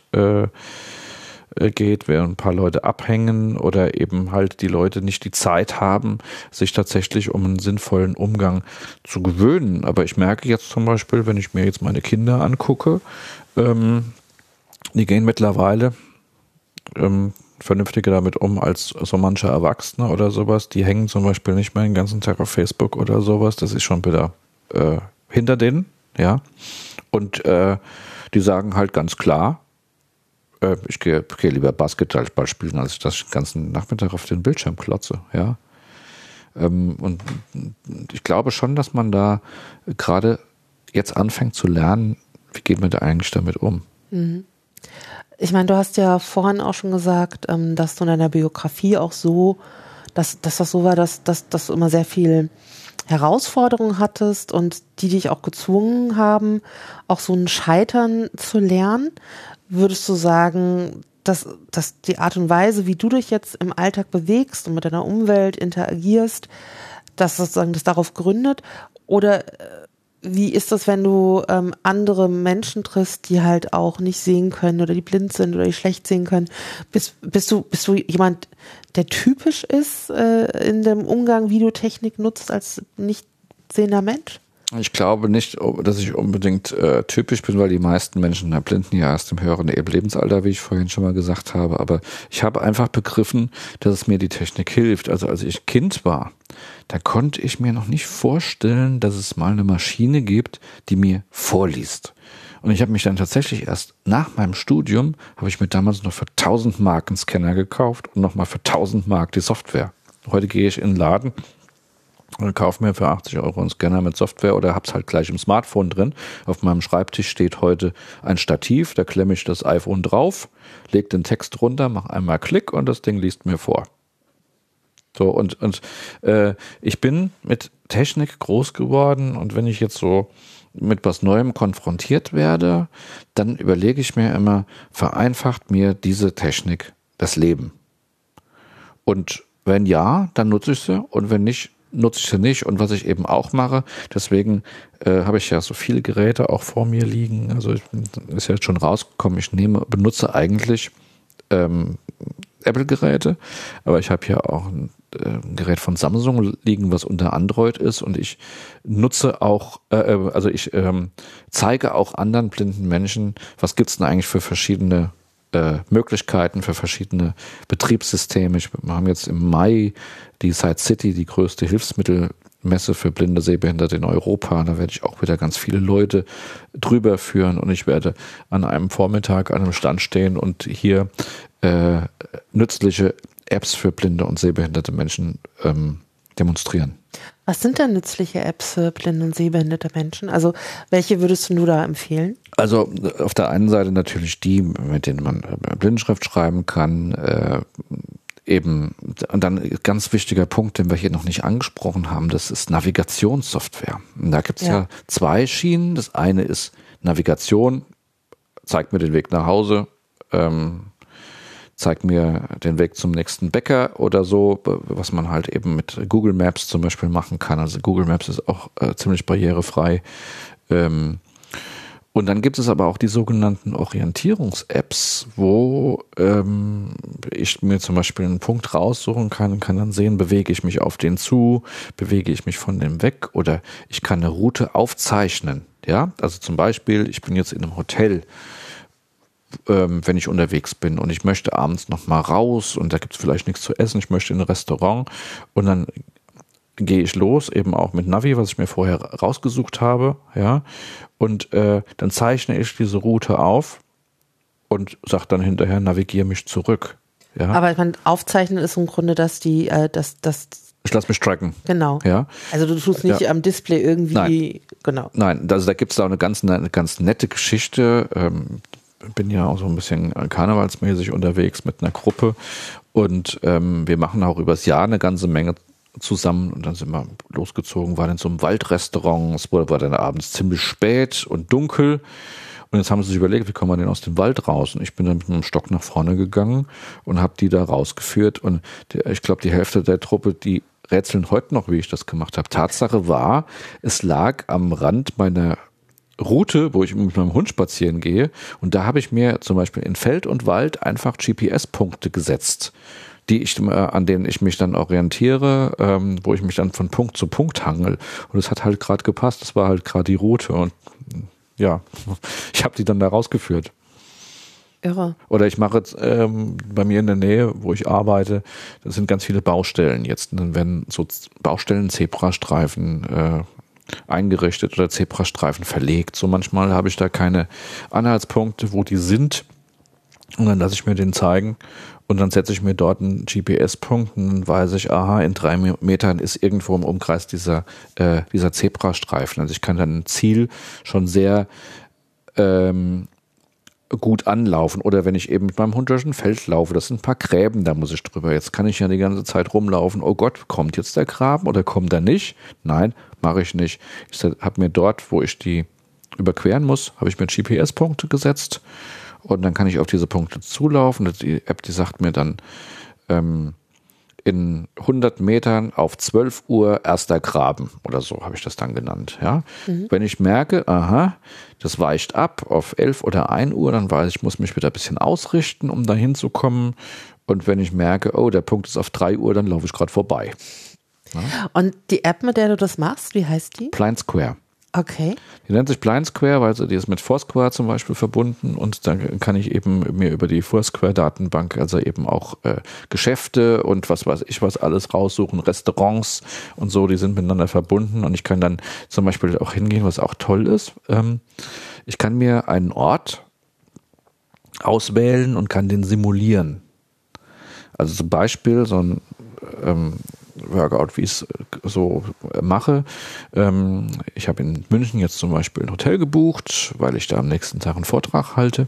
geht, während ein paar Leute abhängen oder eben halt die Leute nicht die Zeit haben, sich tatsächlich um einen sinnvollen Umgang zu gewöhnen. Aber ich merke jetzt zum Beispiel, wenn ich mir jetzt meine Kinder angucke, die gehen mittlerweile vernünftiger damit um als so manche Erwachsene oder sowas. Die hängen zum Beispiel nicht mehr den ganzen Tag auf Facebook oder sowas. Das ist schon wieder hinter denen, ja. Und die sagen halt ganz klar, ich gehe lieber Basketball spielen, als ich das den ganzen Nachmittag auf den Bildschirm klotze, ja. Und ich glaube schon, dass man da gerade jetzt anfängt zu lernen, wie geht man da eigentlich damit um. Mhm. Ich meine, du hast ja vorhin auch schon gesagt, dass du in deiner Biografie auch so, dass das so war, dass du immer sehr viel Herausforderungen hattest und die dich auch gezwungen haben, auch so ein Scheitern zu lernen. Würdest du sagen, dass die Art und Weise, wie du dich jetzt im Alltag bewegst und mit deiner Umwelt interagierst, dass sozusagen das darauf gründet? Oder wie ist das, wenn du andere Menschen triffst, die halt auch nicht sehen können oder die blind sind oder die schlecht sehen können? Bist du jemand, der typisch ist in dem Umgang, wie du Technik nutzt als nicht sehender Mensch? Ich glaube nicht, dass ich unbedingt typisch bin, weil die meisten Menschen Blinden ja erst im höheren Lebensalter, wie ich vorhin schon mal gesagt habe. Aber ich habe einfach begriffen, dass es mir die Technik hilft. Also als ich Kind war, da konnte ich mir noch nicht vorstellen, dass es mal eine Maschine gibt, die mir vorliest. Und ich habe mich dann tatsächlich erst nach meinem Studium, habe ich mir damals noch für 1000 Mark einen Scanner gekauft und nochmal für 1000 Mark die Software. Heute gehe ich in den Laden und kaufe mir für 80 € einen Scanner mit Software oder hab's halt gleich im Smartphone drin. Auf meinem Schreibtisch steht heute ein Stativ, da klemme ich das iPhone drauf, lege den Text runter, mache einmal Klick und das Ding liest mir vor. So, und ich bin mit Technik groß geworden und wenn ich jetzt so mit was Neuem konfrontiert werde, dann überlege ich mir immer, vereinfacht mir diese Technik das Leben? Und wenn ja, dann nutze ich sie und wenn nicht, nutze ich sie nicht. Und was ich eben auch mache, deswegen habe ich ja so viele Geräte auch vor mir liegen, also ist ja jetzt schon rausgekommen, ich benutze eigentlich Apple-Geräte, aber ich habe hier auch ein Gerät von Samsung liegen, was unter Android ist und ich nutze auch, zeige auch anderen blinden Menschen, was gibt's denn eigentlich für verschiedene Möglichkeiten, für verschiedene Betriebssysteme. Wir haben jetzt im Mai die Side City, die größte Hilfsmittelmesse für blinde Sehbehinderte in Europa. Da werde ich auch wieder ganz viele Leute drüber führen und ich werde an einem Vormittag an einem Stand stehen und hier nützliche Apps für blinde und sehbehinderte Menschen demonstrieren. Was sind denn nützliche Apps für blinde und sehbehinderte Menschen? Also welche würdest du da empfehlen? Also auf der einen Seite natürlich die, mit denen man Blindenschrift schreiben kann, eben, und dann ganz wichtiger Punkt, den wir hier noch nicht angesprochen haben, das ist Navigationssoftware. Und da gibt es ja zwei Schienen. Das eine ist Navigation zeigt mir den Weg nach Hause, zeigt mir den Weg zum nächsten Bäcker oder so, was man halt eben mit Google Maps zum Beispiel machen kann. Also Google Maps ist auch ziemlich barrierefrei. Und dann gibt es aber auch die sogenannten Orientierungs-Apps, wo ich mir zum Beispiel einen Punkt raussuchen kann und kann dann sehen, bewege ich mich auf den zu, bewege ich mich von dem weg oder ich kann eine Route aufzeichnen. Ja, also zum Beispiel, ich bin jetzt in einem Hotel, wenn ich unterwegs bin und ich möchte abends noch mal raus und da gibt es vielleicht nichts zu essen, ich möchte in ein Restaurant und dann gehe ich los, eben auch mit Navi, was ich mir vorher rausgesucht habe, ja, und dann zeichne ich diese Route auf und sage dann hinterher, navigiere mich zurück. Ja. Aber ich meine, aufzeichnen ist im Grunde, dass die, ich lasse mich tracken. Genau. Ja. Also du tust nicht am Display irgendwie, Nein. Genau. Nein, also da gibt es auch eine ganz nette Geschichte. Bin ja auch so ein bisschen karnevalsmäßig unterwegs mit einer Gruppe und wir machen auch übers Jahr eine ganze Menge zusammen und dann sind wir losgezogen, waren in so einem Waldrestaurant, es war dann abends ziemlich spät und dunkel und jetzt haben sie sich überlegt, wie kommen wir denn aus dem Wald raus und ich bin dann mit einem Stock nach vorne gegangen und habe die da rausgeführt und ich glaube die Hälfte der Truppe, die rätseln heute noch, wie ich das gemacht habe. Tatsache war, es lag am Rand meiner Route, wo ich mit meinem Hund spazieren gehe und da habe ich mir zum Beispiel in Feld und Wald einfach GPS-Punkte gesetzt, an denen ich mich dann orientiere, wo ich mich dann von Punkt zu Punkt hangel und es hat halt gerade gepasst, das war halt gerade die Route und ja, ich habe die dann da rausgeführt. Irre. Oder ich mache jetzt bei mir in der Nähe, wo ich arbeite, das sind ganz viele Baustellen jetzt und dann werden so Baustellen-Zebrastreifen eingerichtet oder Zebrastreifen verlegt. So manchmal habe ich da keine Anhaltspunkte, wo die sind und dann lasse ich mir den zeigen und dann setze ich mir dort einen GPS-Punkt und dann weiß ich, aha, in 3 Metern ist irgendwo im Umkreis dieser Zebrastreifen. Also ich kann dann ein Ziel schon sehr gut anlaufen. Oder wenn ich eben mit meinem Hund durch ein Feld laufe, das sind ein paar Gräben, da muss ich drüber. Jetzt kann ich ja die ganze Zeit rumlaufen. Oh Gott, kommt jetzt der Graben oder kommt er nicht? Nein, mache ich nicht. Ich habe mir dort, wo ich die überqueren muss, habe ich mir GPS-Punkte gesetzt und dann kann ich auf diese Punkte zulaufen. Die App, die sagt mir dann, in 100 Metern auf 12 Uhr erster Graben oder so habe ich das dann genannt. Ja? Wenn ich merke, aha, das weicht ab auf 11 oder 1 Uhr, dann weiß ich, ich muss mich wieder ein bisschen ausrichten, um da hinzukommen. Und wenn ich merke, oh, der Punkt ist auf 3 Uhr, dann laufe ich gerade vorbei. Ja? Und die App, mit der du das machst, wie heißt die? Blind Square. Okay. Die nennt sich Blind Square, weil die ist mit Foursquare zum Beispiel verbunden und dann kann ich eben mir über die Foursquare-Datenbank also eben auch Geschäfte und was weiß ich was alles raussuchen, Restaurants und so, die sind miteinander verbunden und ich kann dann zum Beispiel auch hingehen, was auch toll ist. Ich kann mir einen Ort auswählen und kann den simulieren. Also zum Beispiel so ein Workout, wie ich es so mache. Ich habe in München jetzt zum Beispiel ein Hotel gebucht, weil ich da am nächsten Tag einen Vortrag halte.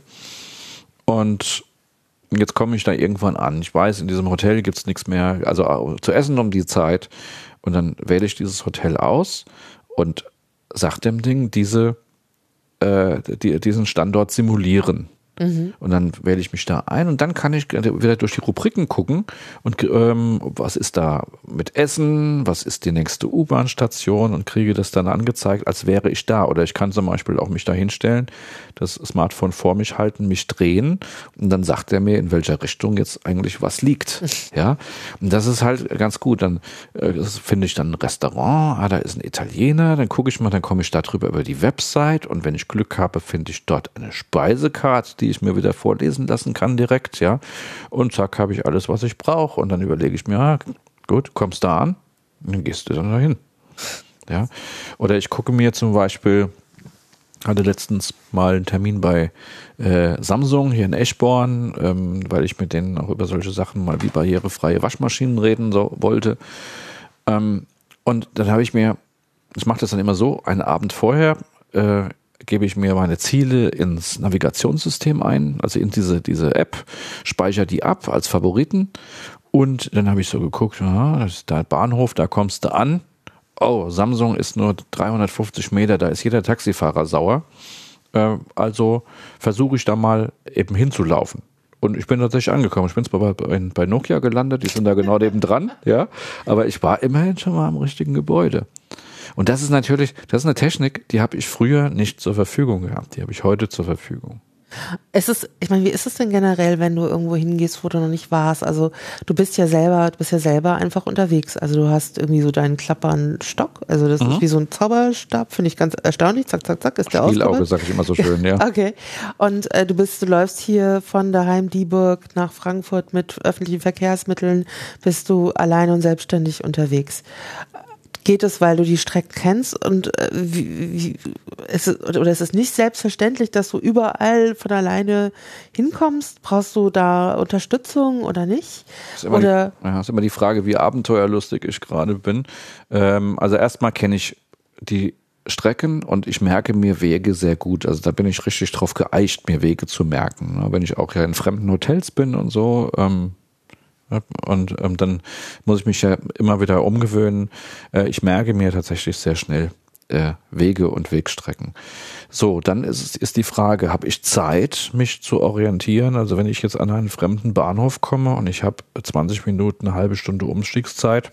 Und jetzt komme ich da irgendwann an. Ich weiß, in diesem Hotel gibt es nichts mehr, also zu essen um die Zeit. Und dann wähle ich dieses Hotel aus und sage dem Ding, diesen Standort simulieren. Und dann wähle ich mich da ein und dann kann ich wieder durch die Rubriken gucken und was ist da mit Essen, was ist die nächste U-Bahn-Station und kriege das dann angezeigt, als wäre ich da. Oder ich kann zum Beispiel auch mich da hinstellen, das Smartphone vor mich halten, mich drehen und dann sagt er mir, in welcher Richtung jetzt eigentlich was liegt. Ja, und das ist halt ganz gut. Dann finde ich dann ein Restaurant, da ist ein Italiener, dann gucke ich mal, dann komme ich darüber über die Website und wenn ich Glück habe, finde ich dort eine Speisekarte, die ich mir wieder vorlesen lassen kann direkt, ja. Und zack, habe ich alles, was ich brauche. Und dann überlege ich mir, gut, kommst da an, und dann gehst du dann dahin. Ja. Oder ich gucke mir zum Beispiel, hatte letztens mal einen Termin bei Samsung hier in Eschborn, weil ich mit denen auch über solche Sachen mal wie barrierefreie Waschmaschinen reden wollte. Und dann habe ich mache das dann immer so, einen Abend vorher, gebe ich mir meine Ziele ins Navigationssystem ein, also in diese App, speichere die ab als Favoriten und dann habe ich so geguckt, das ist der Bahnhof, da kommst du an. Oh, Samsung ist nur 350 Meter, da ist jeder Taxifahrer sauer. Also versuche ich da mal eben hinzulaufen. Und ich bin tatsächlich angekommen. Ich bin zwar bei Nokia gelandet, die sind da genau nebendran, ja, aber ich war immerhin schon mal am richtigen Gebäude. Und das ist eine Technik, die habe ich früher nicht zur Verfügung gehabt. Die habe ich heute zur Verfügung. Wie ist es denn generell, wenn du irgendwo hingehst, wo du noch nicht warst? Also du bist ja selber einfach unterwegs. Also du hast irgendwie so deinen klappern Stock. Also das ist wie so ein Zauberstab, finde ich ganz erstaunlich. Zack, zack, zack, ist der ausgebaut. Spielauge, sage ich immer so schön, ja. Okay. Und du läufst hier von daheim Dieburg nach Frankfurt mit öffentlichen Verkehrsmitteln, bist du alleine und selbstständig unterwegs. Geht es, weil du die Strecken kennst und ist es nicht selbstverständlich, dass du überall von alleine hinkommst? Brauchst du da Unterstützung oder nicht? Ist immer die Frage, wie abenteuerlustig ich gerade bin. Also erstmal kenne ich die Strecken und ich merke mir Wege sehr gut. Also da bin ich richtig drauf geeicht, mir Wege zu merken. Wenn ich auch ja in fremden Hotels bin und so, und dann muss ich mich ja immer wieder umgewöhnen. Ich merke mir tatsächlich sehr schnell Wege und Wegstrecken. So, dann ist die Frage, habe ich Zeit, mich zu orientieren? Also wenn ich jetzt an einen fremden Bahnhof komme und ich habe 20 Minuten, eine halbe Stunde Umstiegszeit,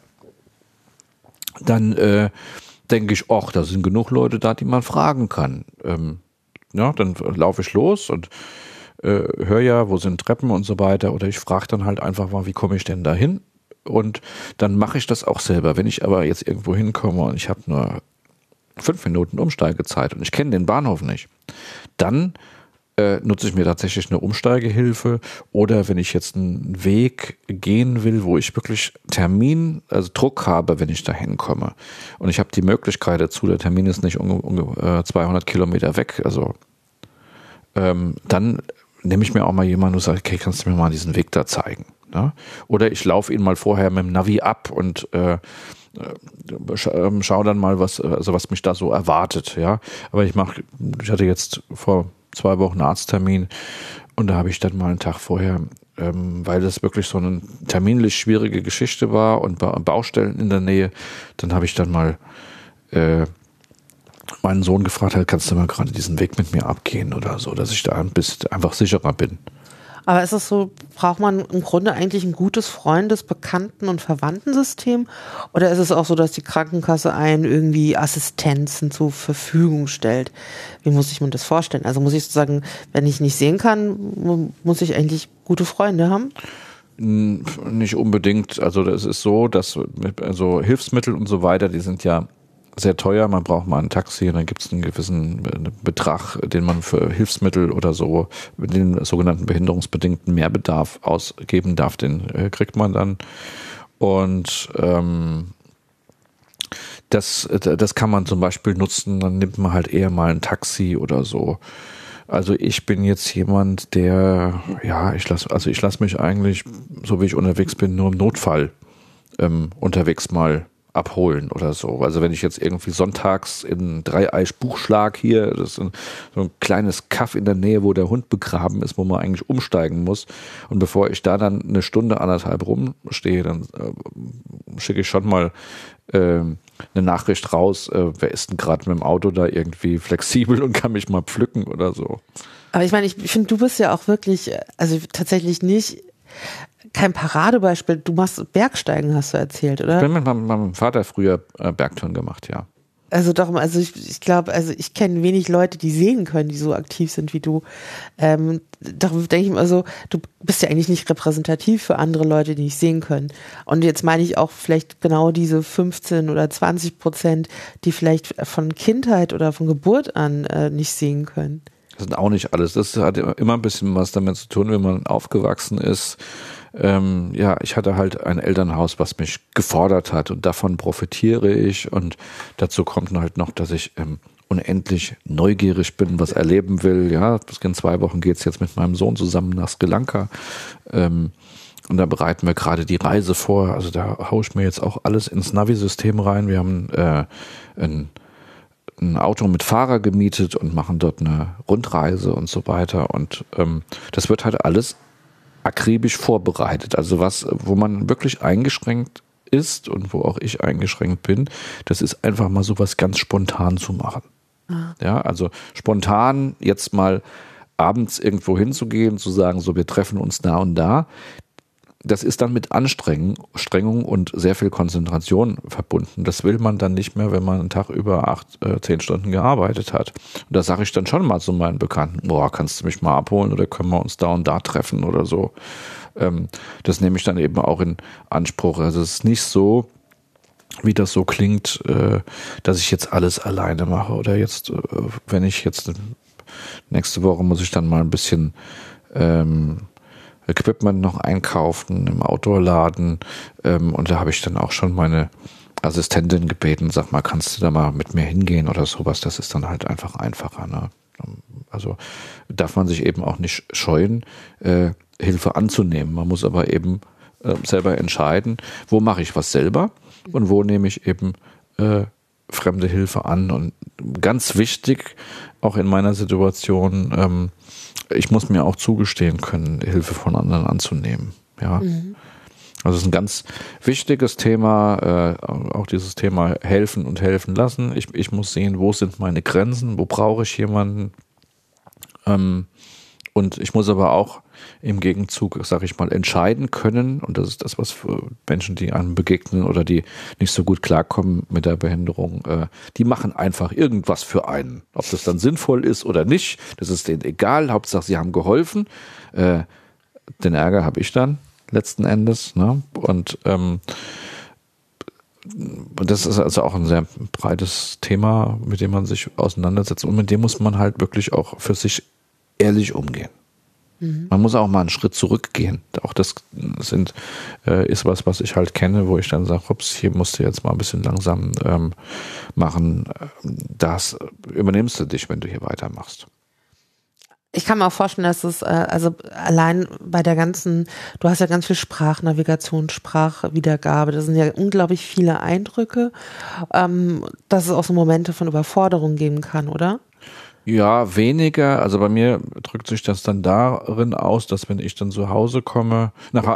dann denke ich, ach, da sind genug Leute da, die man fragen kann. Dann laufe ich los und hör ja, wo sind Treppen und so weiter, oder ich frage dann halt einfach mal, wie komme ich denn da hin? Und dann mache ich das auch selber. Wenn ich aber jetzt irgendwo hinkomme und ich habe nur 5 Minuten Umsteigezeit und ich kenne den Bahnhof nicht, dann nutze ich mir tatsächlich eine Umsteigehilfe, oder wenn ich jetzt einen Weg gehen will, wo ich wirklich Druck habe, wenn ich da hinkomme und ich habe die Möglichkeit dazu, der Termin ist nicht 200 Kilometer weg, also dann nehme ich mir auch mal jemanden und sage, okay, kannst du mir mal diesen Weg da zeigen? Ja? Oder ich laufe ihn mal vorher mit dem Navi ab und schaue dann mal, was mich da so erwartet. Ja? Aber ich hatte jetzt vor 2 Wochen einen Arzttermin und da habe ich dann mal einen Tag vorher, weil das wirklich so eine terminlich schwierige Geschichte war und Baustellen in der Nähe, dann habe ich dann mal meinen Sohn gefragt hat, kannst du mal gerade diesen Weg mit mir abgehen oder so, dass ich da ein bisschen einfach sicherer bin. Aber ist es so, braucht man im Grunde eigentlich ein gutes Freundes-, Bekannten- und Verwandtensystem? Oder ist es auch so, dass die Krankenkasse einen irgendwie Assistenzen zur Verfügung stellt? Wie muss ich mir das vorstellen? Also muss ich sozusagen, wenn ich nicht sehen kann, muss ich eigentlich gute Freunde haben? Nicht unbedingt. Also das ist so, dass Hilfsmittel und so weiter, die sind ja sehr teuer, man braucht mal ein Taxi und dann gibt es einen gewissen Betrag, den man für Hilfsmittel oder so, den sogenannten behinderungsbedingten Mehrbedarf ausgeben darf, den kriegt man dann. Und das kann man zum Beispiel nutzen, dann nimmt man halt eher mal ein Taxi oder so. Also ich bin jetzt jemand, der, ich lasse mich eigentlich, so wie ich unterwegs bin, nur im Notfall unterwegs mal abholen oder so. Also wenn ich jetzt irgendwie sonntags in Dreieich-Buchschlag hier, das ist so ein kleines Kaff in der Nähe, wo der Hund begraben ist, wo man eigentlich umsteigen muss. Und bevor ich da dann eine Stunde, 1,5 rumstehe, dann schicke ich schon mal eine Nachricht raus, wer ist denn gerade mit dem Auto da irgendwie flexibel und kann mich mal pflücken oder so. Aber ich meine, ich finde, du bist ja auch wirklich, also tatsächlich nicht kein Paradebeispiel. Du machst Bergsteigen, hast du erzählt, oder? Ich bin mit meinem Vater früher Bergtouren gemacht, ja. Also darum, ich glaube, ich kenne wenig Leute, die sehen können, die so aktiv sind wie du. Darum denke ich immer so, du bist ja eigentlich nicht repräsentativ für andere Leute, die nicht sehen können. Und jetzt meine ich auch vielleicht genau diese 15 oder 20%, die vielleicht von Kindheit oder von Geburt an nicht sehen können. Das sind auch nicht alles. Das hat immer ein bisschen was damit zu tun, wenn man aufgewachsen ist. Ich hatte halt ein Elternhaus, was mich gefordert hat und davon profitiere ich, und dazu kommt halt noch, dass ich unendlich neugierig bin, was erleben will. Ja, in 2 Wochen geht's jetzt mit meinem Sohn zusammen nach Sri Lanka und da bereiten wir gerade die Reise vor. Also da haue ich mir jetzt auch alles ins Navi-System rein. Wir haben ein Auto mit Fahrer gemietet und machen dort eine Rundreise und so weiter, und das wird halt alles akribisch vorbereitet. Also wo man wirklich eingeschränkt ist und wo auch ich eingeschränkt bin, das ist einfach mal sowas ganz spontan zu machen. Ja, also spontan jetzt mal abends irgendwo hinzugehen, zu sagen, so wir treffen uns da und da, das ist dann mit Anstrengung und sehr viel Konzentration verbunden. Das will man dann nicht mehr, wenn man einen Tag über 10 Stunden gearbeitet hat. Und da sage ich dann schon mal zu meinen Bekannten, kannst du mich mal abholen oder können wir uns da und da treffen oder so. Das nehme ich dann eben auch in Anspruch. Also es ist nicht so, wie das so klingt, dass ich jetzt alles alleine mache oder jetzt, wenn ich jetzt nächste Woche muss ich dann mal ein bisschen Equipment noch einkaufen im Outdoor-Laden und da habe ich dann auch schon meine Assistentin gebeten, sag mal, kannst du da mal mit mir hingehen oder sowas, das ist dann halt einfach einfacher. Ne? Also darf man sich eben auch nicht scheuen, Hilfe anzunehmen. Man muss aber eben selber entscheiden, wo mache ich was selber und wo nehme ich eben fremde Hilfe an. Und ganz wichtig, auch in meiner Situation, ich muss mir auch zugestehen können, Hilfe von anderen anzunehmen. Ja. Also es ist ein ganz wichtiges Thema, auch dieses Thema helfen und helfen lassen. Ich muss sehen, wo sind meine Grenzen, wo brauche ich jemanden. Und ich muss aber auch im Gegenzug, sage ich mal, entscheiden können, und das ist das, was für Menschen, die einem begegnen oder die nicht so gut klarkommen mit der Behinderung, die machen einfach irgendwas für einen. Ob das dann sinnvoll ist oder nicht, das ist denen egal, Hauptsache sie haben geholfen. Den Ärger habe ich dann letzten Endes. Ne? Und das ist also auch ein sehr breites Thema, mit dem man sich auseinandersetzt und mit dem muss man halt wirklich auch für sich ehrlich umgehen. Man muss auch mal einen Schritt zurückgehen. Auch das ist was ich halt kenne, wo ich dann sage, ups, hier musst du jetzt mal ein bisschen langsam machen. Das übernimmst du dich, wenn du hier weitermachst. Ich kann mir auch vorstellen, dass es, also allein bei der ganzen, du hast ja ganz viel Sprachnavigation, Sprachwiedergabe, das sind ja unglaublich viele Eindrücke, dass es auch so Momente von Überforderung geben kann, oder? Ja, weniger. Also bei mir drückt sich das dann darin aus, dass wenn ich dann nach Hause komme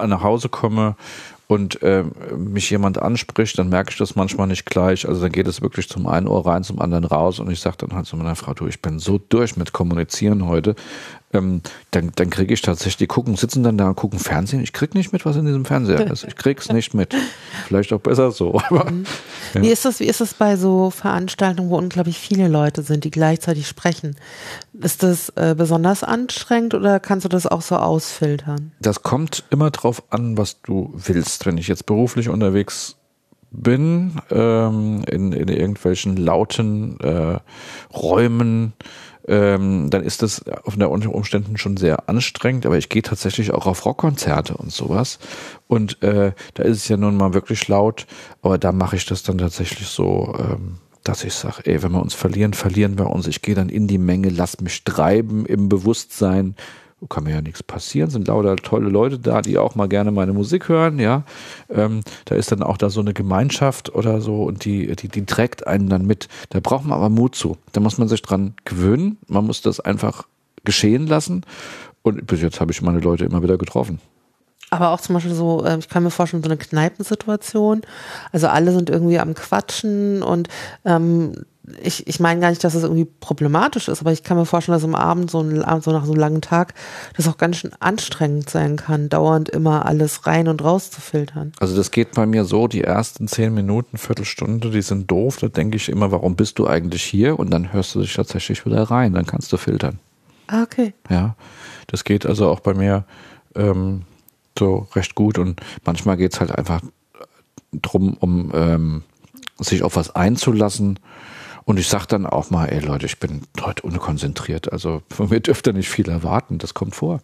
und mich jemand anspricht, dann merke ich das manchmal nicht gleich. Also dann geht es wirklich zum einen Ohr rein, zum anderen raus und ich sage dann halt zu meiner Frau, du, ich bin so durch mit Kommunizieren heute. Dann kriege ich tatsächlich, die sitzen dann da und gucken Fernsehen. Ich kriege nicht mit, was in diesem Fernseher ist. Ich krieg's nicht mit. Vielleicht auch besser so. Aber, ja. Wie ist es bei so Veranstaltungen, wo unglaublich viele Leute sind, die gleichzeitig sprechen? Ist das besonders anstrengend oder kannst du das auch so ausfiltern? Das kommt immer drauf an, was du willst. Wenn ich jetzt beruflich unterwegs bin, in irgendwelchen lauten Räumen, dann ist das unter Umständen schon sehr anstrengend, aber ich gehe tatsächlich auch auf Rockkonzerte und sowas und da ist es ja nun mal wirklich laut, aber da mache ich das dann tatsächlich so, dass ich sage, wenn wir uns verlieren wir uns, ich gehe dann in die Menge, lass mich treiben im Bewusstsein, kann mir ja nichts passieren, sind lauter tolle Leute da, die auch mal gerne meine Musik hören, ja, da ist dann auch da so eine Gemeinschaft oder so und die trägt einen dann mit, da braucht man aber Mut zu, da muss man sich dran gewöhnen, man muss das einfach geschehen lassen und bis jetzt habe ich meine Leute immer wieder getroffen. Aber auch zum Beispiel so, ich kann mir vorstellen, so eine Kneipensituation, also alle sind irgendwie am Quatschen und ich meine gar nicht, dass es irgendwie problematisch ist, aber ich kann mir vorstellen, dass am Abend so nach so einem langen Tag das auch ganz schön anstrengend sein kann, dauernd immer alles rein und raus zu filtern. Also das geht bei mir so, die ersten 10 Minuten, Viertelstunde, die sind doof, da denke ich immer, warum bist du eigentlich hier? Und dann hörst du dich tatsächlich wieder rein, dann kannst du filtern. Ah, okay. Ja, das geht also auch bei mir so recht gut und manchmal geht es halt einfach drum, um sich auf was einzulassen. Und ich sage dann auch mal, Leute, ich bin heute unkonzentriert. Also von mir dürft ihr nicht viel erwarten. Das kommt vor.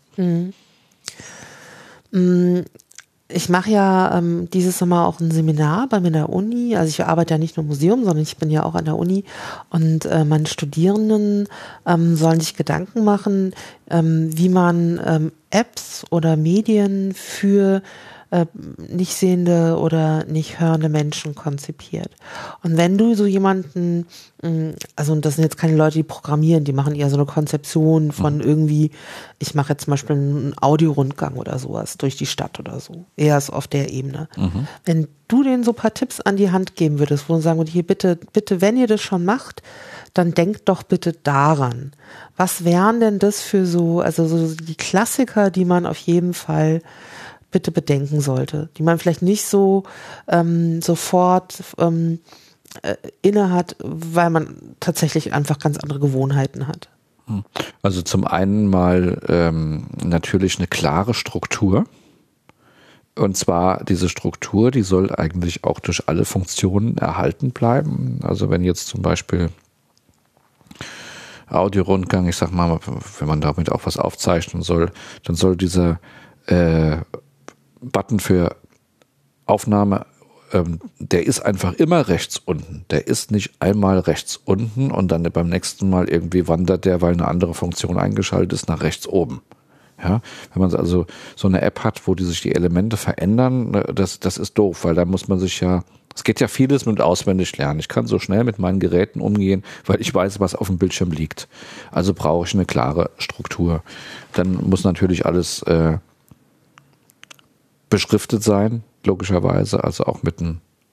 Ich mache ja dieses Sommer auch ein Seminar bei mir in der Uni. Also ich arbeite ja nicht nur im Museum, sondern ich bin ja auch an der Uni. Und meine Studierenden sollen sich Gedanken machen, wie man Apps oder Medien für nicht sehende oder nicht hörende Menschen konzipiert. Und wenn du so jemanden, also das sind jetzt keine Leute, die programmieren, die machen eher so eine Konzeption von irgendwie, ich mache jetzt zum Beispiel einen Audiorundgang oder sowas durch die Stadt oder so. Eher so auf der Ebene. Wenn du denen so ein paar Tipps an die Hand geben würdest, wo du sagen würdest, hier bitte, wenn ihr das schon macht, dann denk doch bitte daran. Was wären denn das für so die Klassiker, die man auf jeden Fall bitte bedenken sollte, die man vielleicht nicht so sofort inne hat, weil man tatsächlich einfach ganz andere Gewohnheiten hat. Also zum einen mal natürlich eine klare Struktur. Und zwar diese Struktur, die soll eigentlich auch durch alle Funktionen erhalten bleiben. Also wenn jetzt zum Beispiel Audiorundgang, ich sag mal, wenn man damit auch was aufzeichnen soll, dann soll dieser Button für Aufnahme, der ist einfach immer rechts unten. Der ist nicht einmal rechts unten und dann beim nächsten Mal irgendwie wandert der, weil eine andere Funktion eingeschaltet ist, nach rechts oben. Ja, wenn man also so eine App hat, wo sich die Elemente verändern, das ist doof, weil da muss man sich es geht ja vieles mit auswendig lernen. Ich kann so schnell mit meinen Geräten umgehen, weil ich weiß, was auf dem Bildschirm liegt. Also brauche ich eine klare Struktur. Dann muss natürlich alles beschriftet sein, logischerweise, also auch mit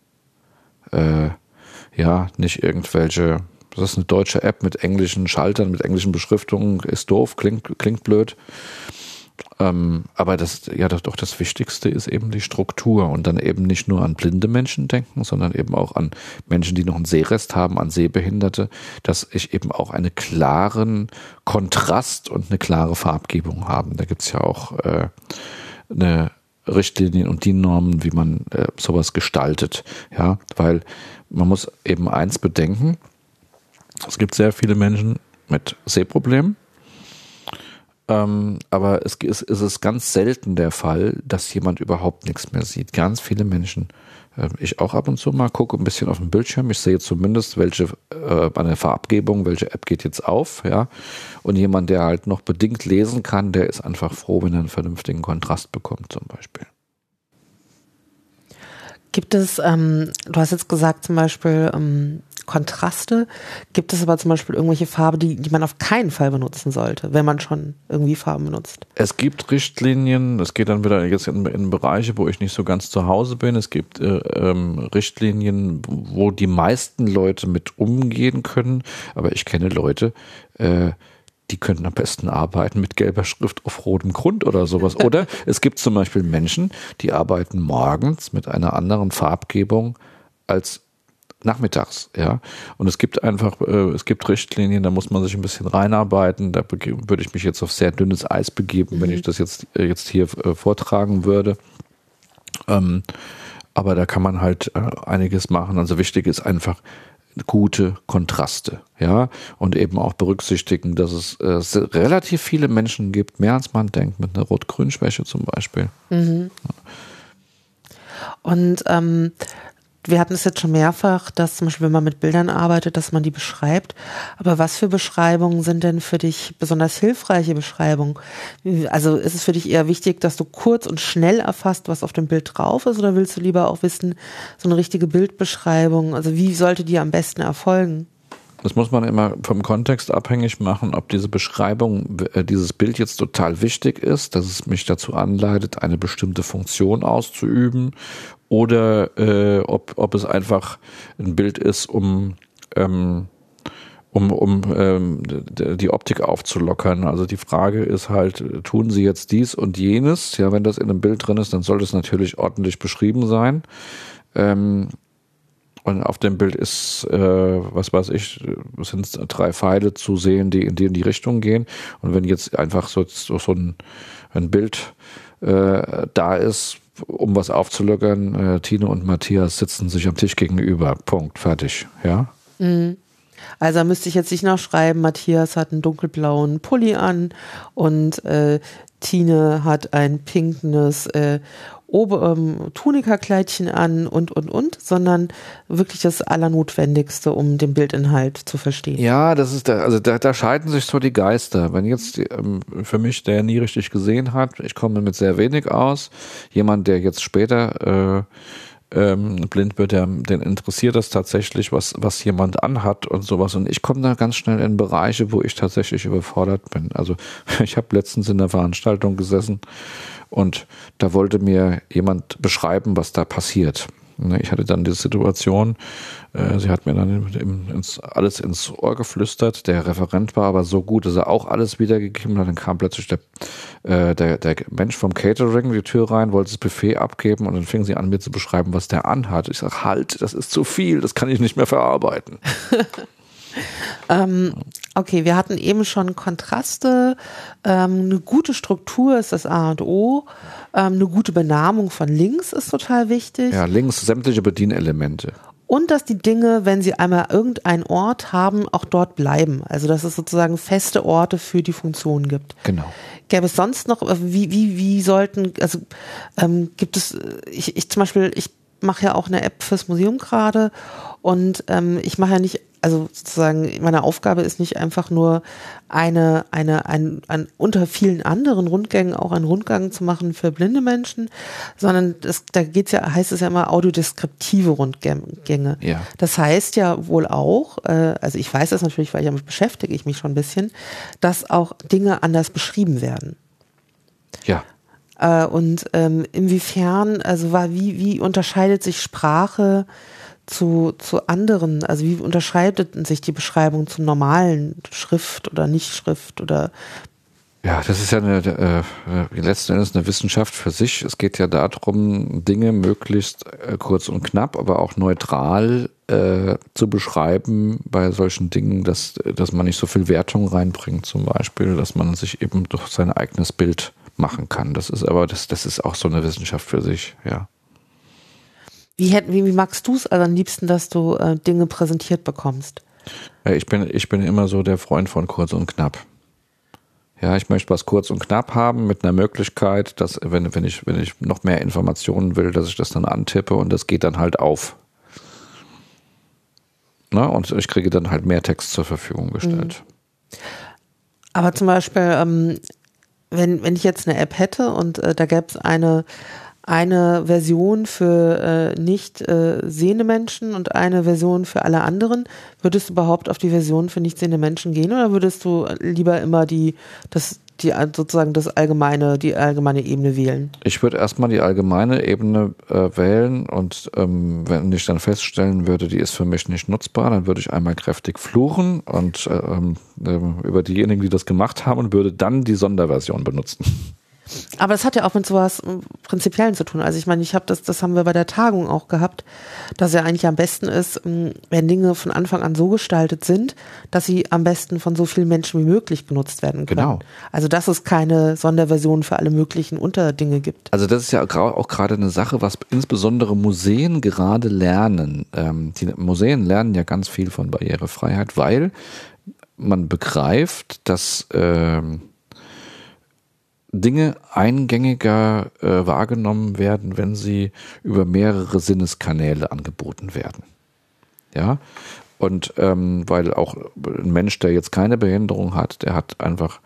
nicht irgendwelche, das ist eine deutsche App mit englischen Schaltern, mit englischen Beschriftungen, ist doof, klingt blöd. Aber das Wichtigste ist eben die Struktur und dann eben nicht nur an blinde Menschen denken, sondern eben auch an Menschen, die noch einen Sehrest haben, an Sehbehinderte, dass ich eben auch einen klaren Kontrast und eine klare Farbgebung haben. Da gibt es ja auch eine Richtlinien und DIN-Normen, wie man sowas gestaltet. Ja, weil man muss eben eins bedenken, es gibt sehr viele Menschen mit Sehproblemen, aber es ist ganz selten der Fall, dass jemand überhaupt nichts mehr sieht. Ganz viele Menschen, ich auch ab und zu mal, gucke ein bisschen auf den Bildschirm, ich sehe zumindest, welche eine Farbgebung, welche App geht jetzt auf, ja. Und jemand, der halt noch bedingt lesen kann, der ist einfach froh, wenn er einen vernünftigen Kontrast bekommt zum Beispiel. Gibt es, du hast jetzt gesagt zum Beispiel Kontraste, gibt es aber zum Beispiel irgendwelche Farben, die man auf keinen Fall benutzen sollte, wenn man schon irgendwie Farben benutzt? Es gibt Richtlinien, es geht dann wieder jetzt in Bereiche, wo ich nicht so ganz zu Hause bin, es gibt Richtlinien, wo die meisten Leute mit umgehen können, aber ich kenne Leute, die können am besten arbeiten mit gelber Schrift auf rotem Grund oder sowas. Oder es gibt zum Beispiel Menschen, die arbeiten morgens mit einer anderen Farbgebung als nachmittags, ja. Und es gibt Richtlinien, da muss man sich ein bisschen reinarbeiten. Da würde ich mich jetzt auf sehr dünnes Eis begeben, wenn ich das jetzt hier vortragen würde. Aber da kann man halt einiges machen. Also wichtig ist einfach gute Kontraste, ja, und eben auch berücksichtigen, dass es relativ viele Menschen gibt, mehr als man denkt, mit einer Rot-Grün-Schwäche zum Beispiel. Mhm. Und wir hatten es jetzt schon mehrfach, dass zum Beispiel, wenn man mit Bildern arbeitet, dass man die beschreibt. Aber was für Beschreibungen sind denn für dich besonders hilfreiche Beschreibungen? Also ist es für dich eher wichtig, dass du kurz und schnell erfasst, was auf dem Bild drauf ist, oder willst du lieber auch wissen, so eine richtige Bildbeschreibung, also wie sollte die am besten erfolgen? Das muss man immer vom Kontext abhängig machen, ob diese Beschreibung, dieses Bild jetzt total wichtig ist, dass es mich dazu anleitet, eine bestimmte Funktion auszuüben, oder ob es einfach ein Bild ist, um die Optik aufzulockern. Also die Frage ist halt, tun Sie jetzt dies und jenes? Ja, wenn das in einem Bild drin ist, dann soll das natürlich ordentlich beschrieben sein. Und auf dem Bild ist, was weiß ich, sind 3 Pfeile zu sehen, die in die Richtung gehen. Und wenn jetzt einfach so ein Bild da ist, um was aufzulockern, Tine und Matthias sitzen sich am Tisch gegenüber. Punkt, fertig, ja? Also müsste ich jetzt nicht noch schreiben, Matthias hat einen dunkelblauen Pulli an und Tine hat ein pinkenes Tunika-Kleidchen an und, sondern wirklich das Allernotwendigste, um den Bildinhalt zu verstehen. Ja, das ist da scheiden sich so die Geister. Wenn jetzt für mich, der nie richtig gesehen hat, ich komme mit sehr wenig aus, jemand, der jetzt später blind wird, den interessiert das tatsächlich, was jemand anhat und sowas. Und ich komme da ganz schnell in Bereiche, wo ich tatsächlich überfordert bin. Also ich habe letztens in der Veranstaltung gesessen und da wollte mir jemand beschreiben, was da passiert. Ich hatte dann die Situation, sie hat mir dann alles ins Ohr geflüstert. Der Referent war aber so gut, dass er auch alles wiedergegeben hat. Dann kam plötzlich der Mensch vom Catering die Tür rein, wollte das Buffet abgeben und dann fing sie an, mir zu beschreiben, was der anhat. Ich sage, halt, das ist zu viel, das kann ich nicht mehr verarbeiten. Okay, wir hatten eben schon Kontraste, eine gute Struktur ist das A und O, eine gute Benahmung von Links ist total wichtig. Ja, links sämtliche Bedienelemente. Und dass die Dinge, wenn sie einmal irgendeinen Ort haben, auch dort bleiben. Also dass es sozusagen feste Orte für die Funktion gibt. Genau. Gäbe es sonst noch, wie sollten, also gibt es, ich zum Beispiel, ich mache ja auch eine App fürs Museum gerade und ich mache ja nicht, also sozusagen meine Aufgabe ist nicht einfach nur ein unter vielen anderen Rundgängen auch einen Rundgang zu machen für blinde Menschen, sondern heißt es ja immer audiodeskriptive Rundgänge. Ja. Das heißt ja wohl auch, also ich weiß das natürlich, weil damit beschäftige ich mich schon ein bisschen, dass auch Dinge anders beschrieben werden. Ja. Und inwiefern, also wie unterscheidet sich Sprache zu anderen, also wie unterscheidet sich die Beschreibung zu normalen Schrift oder Nicht-Schrift oder? Ja, das ist ja letzten Endes eine Wissenschaft für sich. Es geht ja darum, Dinge möglichst kurz und knapp, aber auch neutral zu beschreiben bei solchen Dingen, dass man nicht so viel Wertung reinbringt zum Beispiel, dass man sich eben durch sein eigenes Bild machen kann. Das ist auch so eine Wissenschaft für sich, ja. Wie magst du es also am liebsten, dass du Dinge präsentiert bekommst? Ich bin immer so der Freund von kurz und knapp. Ja, ich möchte was kurz und knapp haben mit einer Möglichkeit, dass wenn ich noch mehr Informationen will, dass ich das dann antippe und das geht dann halt auf. Na, und ich kriege dann halt mehr Text zur Verfügung gestellt. Aber zum Beispiel, wenn ich jetzt eine App hätte und da gäbe es eine Version für nicht sehende Menschen und eine Version für alle anderen, würdest du überhaupt auf die Version für nicht sehende Menschen gehen oder würdest du lieber immer die allgemeine Ebene wählen? Ich würde erstmal die allgemeine Ebene wählen und wenn ich dann feststellen würde, die ist für mich nicht nutzbar, dann würde ich einmal kräftig fluchen und über diejenigen, die das gemacht haben, und würde dann die Sonderversion benutzen. Aber das hat ja auch mit sowas Prinzipiellen zu tun. Also ich meine, das haben wir bei der Tagung auch gehabt, dass ja eigentlich am besten ist, wenn Dinge von Anfang an so gestaltet sind, dass sie am besten von so vielen Menschen wie möglich genutzt werden können. Genau. Also dass es keine Sonderversion für alle möglichen Unterdinge gibt. Also das ist ja auch gerade eine Sache, was insbesondere Museen gerade lernen. Die Museen lernen ja ganz viel von Barrierefreiheit, weil man begreift, dass Dinge eingängiger wahrgenommen werden, wenn sie über mehrere Sinneskanäle angeboten werden. Ja, und weil auch ein Mensch, der jetzt keine Behinderung hat, der hat einfach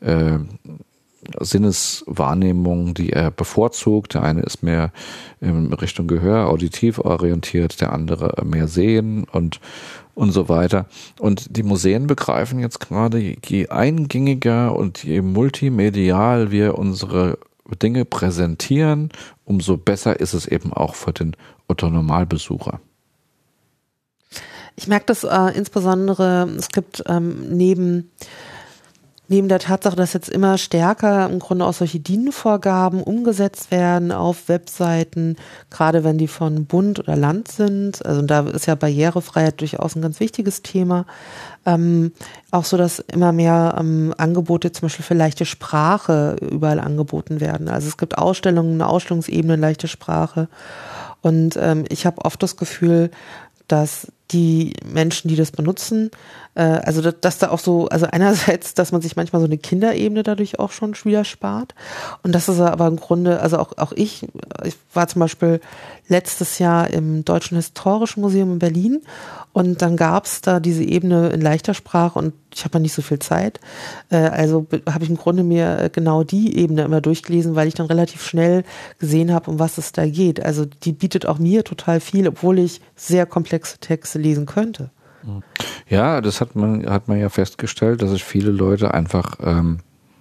Sinneswahrnehmungen, die er bevorzugt. Der eine ist mehr in Richtung Gehör, auditiv orientiert, der andere mehr Sehen und so weiter. Und die Museen begreifen jetzt gerade, je eingängiger und je multimedial wir unsere Dinge präsentieren, umso besser ist es eben auch für den Otto-Normalbesucher. Ich merke das insbesondere, es gibt neben der Tatsache, dass jetzt immer stärker im Grunde auch solche DIN-Vorgaben umgesetzt werden auf Webseiten, gerade wenn die von Bund oder Land sind, also da ist ja Barrierefreiheit durchaus ein ganz wichtiges Thema, auch so, dass immer mehr Angebote zum Beispiel für leichte Sprache überall angeboten werden. Also es gibt Ausstellungen, eine Ausstellungsebene, leichte Sprache und ich habe oft das Gefühl, dass die Menschen, die das benutzen, also dass da auch so, also einerseits, dass man sich manchmal so eine Kinderebene dadurch auch schon wieder spart und das ist aber im Grunde, also auch ich war zum Beispiel letztes Jahr im Deutschen Historischen Museum in Berlin und dann gab es da diese Ebene in leichter Sprache und ich habe ja nicht so viel Zeit, also habe ich im Grunde mir genau die Ebene immer durchgelesen, weil ich dann relativ schnell gesehen habe, um was es da geht. Also die bietet auch mir total viel, obwohl ich sehr komplexe Texte lesen könnte. Ja, das hat man ja festgestellt, dass sich viele Leute einfach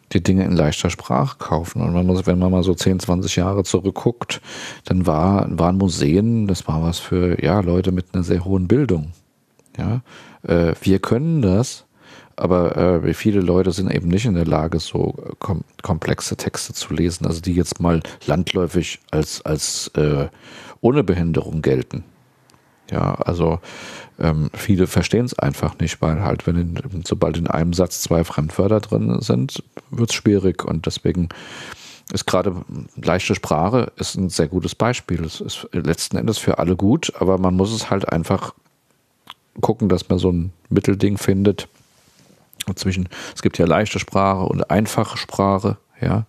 die Dinge in leichter Sprache kaufen. Und wenn man mal so 10, 20 Jahre zurückguckt, dann waren Museen, das war was für Leute mit einer sehr hohen Bildung. Ja, wir können das, aber viele Leute sind eben nicht in der Lage, so komplexe Texte zu lesen, also die jetzt mal landläufig als ohne Behinderung gelten. Ja, also viele verstehen es einfach nicht, weil halt, sobald in einem Satz 2 Fremdwörter drin sind, wird es schwierig, und deswegen ist gerade leichte Sprache ist ein sehr gutes Beispiel. Es ist letzten Endes für alle gut, aber man muss es halt einfach gucken, dass man so ein Mittelding findet zwischen, es gibt ja leichte Sprache und einfache Sprache, ja,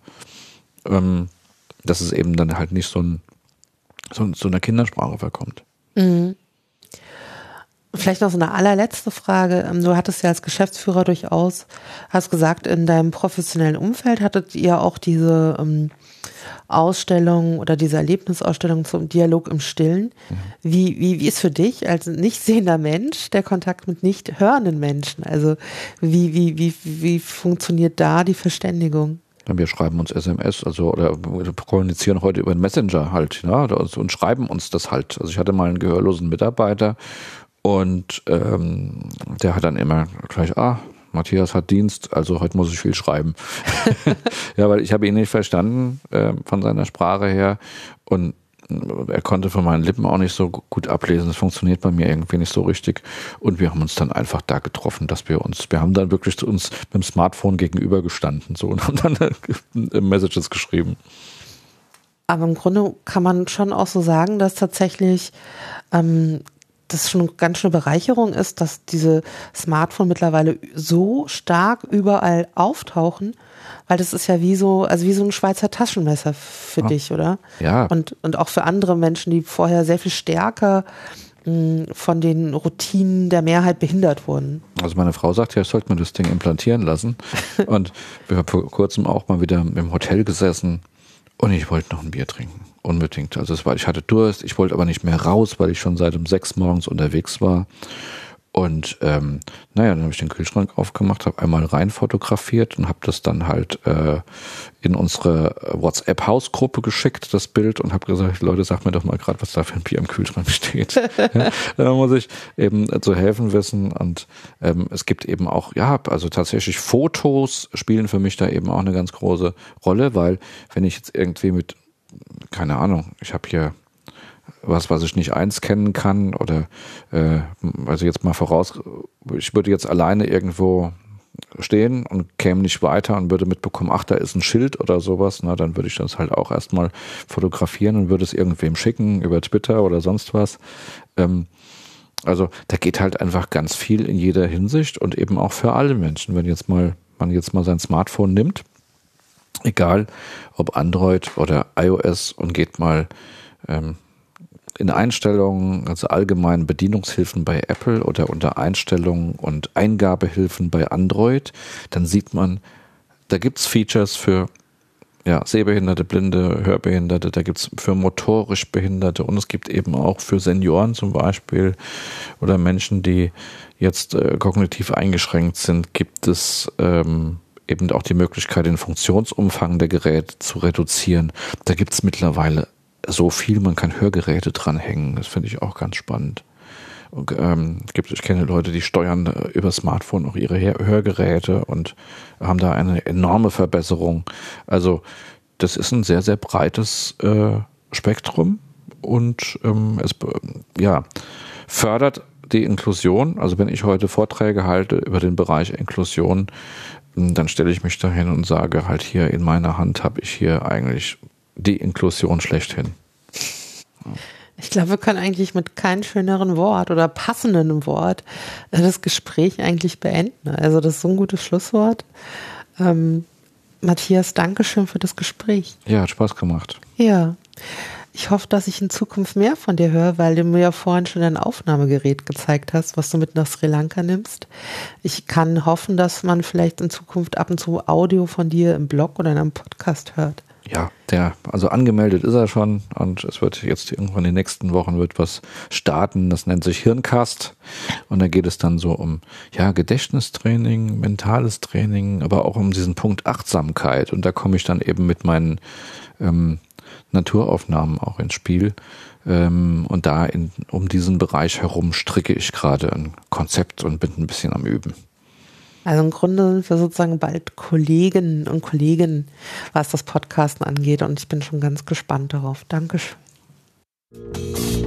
dass es eben dann halt nicht so einer Kindersprache verkommt. Mhm. Vielleicht noch so eine allerletzte Frage. Du hattest ja als Geschäftsführer hast gesagt, in deinem professionellen Umfeld hattet ihr auch diese Ausstellung oder diese Erlebnisausstellung zum Dialog im Stillen. Wie ist für dich als nicht sehender Mensch der Kontakt mit nicht hörenden Menschen? Also wie funktioniert da die Verständigung? Wir schreiben uns SMS, oder wir kommunizieren heute über den Messenger halt, und schreiben uns das halt. Also ich hatte mal einen gehörlosen Mitarbeiter, und der hat dann immer gleich, Matthias hat Dienst, also heute muss ich viel schreiben. Ja, weil ich habe ihn nicht verstanden von seiner Sprache her, und er konnte von meinen Lippen auch nicht so gut ablesen. Das funktioniert bei mir irgendwie nicht so richtig. Und wir haben uns dann einfach da getroffen, wir haben dann wirklich uns mit dem Smartphone gegenübergestanden und haben dann Messages geschrieben. Aber im Grunde kann man schon auch so sagen, dass tatsächlich das schon eine ganz schöne Bereicherung ist, dass diese Smartphone mittlerweile so stark überall auftauchen, weil das ist ja wie so ein Schweizer Taschenmesser für dich, oder? Ja. Und auch für andere Menschen, die vorher sehr viel stärker von den Routinen der Mehrheit behindert wurden. Also meine Frau sagt ja, ich sollte mir das Ding implantieren lassen. Und wir haben vor kurzem auch mal wieder im Hotel gesessen, und ich wollte noch ein Bier trinken. Unbedingt. Also ich hatte Durst, ich wollte aber nicht mehr raus, weil ich schon seit 6 morgens unterwegs war. Und dann habe ich den Kühlschrank aufgemacht, habe einmal rein fotografiert und habe das dann halt in unsere WhatsApp-Hausgruppe geschickt, das Bild, und habe gesagt, Leute, sagt mir doch mal gerade, was da für ein Bier im Kühlschrank steht. Ja, dann muss ich eben zu helfen wissen, und es gibt eben auch, also tatsächlich Fotos spielen für mich da eben auch eine ganz große Rolle, weil wenn ich jetzt irgendwie keine Ahnung, ich habe hier was ich nicht einscannen kann, oder also jetzt mal voraus, ich würde jetzt alleine irgendwo stehen und käme nicht weiter und würde mitbekommen, da ist ein Schild oder sowas, dann würde ich das halt auch erstmal fotografieren und würde es irgendwem schicken über Twitter oder sonst was. Also da geht halt einfach ganz viel in jeder Hinsicht, und eben auch für alle Menschen. Wenn man jetzt mal sein Smartphone nimmt, egal ob Android oder iOS, und geht mal in Einstellungen, also allgemeinen Bedienungshilfen bei Apple oder unter Einstellungen und Eingabehilfen bei Android, dann sieht man, da gibt es Features für Sehbehinderte, Blinde, Hörbehinderte, da gibt es für motorisch Behinderte, und es gibt eben auch für Senioren zum Beispiel oder Menschen, die jetzt kognitiv eingeschränkt sind, gibt es eben auch die Möglichkeit, den Funktionsumfang der Geräte zu reduzieren. Da gibt es mittlerweile so viel, man kann Hörgeräte dranhängen. Das finde ich auch ganz spannend. Und, ich kenne Leute, die steuern über Smartphone auch ihre Hörgeräte und haben da eine enorme Verbesserung. Also das ist ein sehr, sehr breites Spektrum, und es fördert die Inklusion. Also wenn ich heute Vorträge halte über den Bereich Inklusion, dann stelle ich mich dahin und sage halt, hier in meiner Hand habe ich hier eigentlich die Inklusion schlechthin. Ich glaube, wir können eigentlich mit keinem schöneren Wort oder passenden Wort das Gespräch eigentlich beenden. Also das ist so ein gutes Schlusswort. Matthias, danke schön für das Gespräch. Ja, hat Spaß gemacht. Ja, ich hoffe, dass ich in Zukunft mehr von dir höre, weil du mir ja vorhin schon dein Aufnahmegerät gezeigt hast, was du mit nach Sri Lanka nimmst. Ich kann hoffen, dass man vielleicht in Zukunft ab und zu Audio von dir im Blog oder in einem Podcast hört. Ja, also angemeldet ist er schon und es wird jetzt irgendwann in den nächsten Wochen wird was starten, das nennt sich Hirncast und da geht es dann so um Gedächtnistraining, mentales Training, aber auch um diesen Punkt Achtsamkeit und da komme ich dann eben mit meinen Naturaufnahmen auch ins Spiel und um diesen Bereich herum stricke ich gerade ein Konzept und bin ein bisschen am Üben. Also im Grunde sind wir sozusagen bald Kolleginnen und Kollegen, was das Podcasten angeht und ich bin schon ganz gespannt darauf. Dankeschön.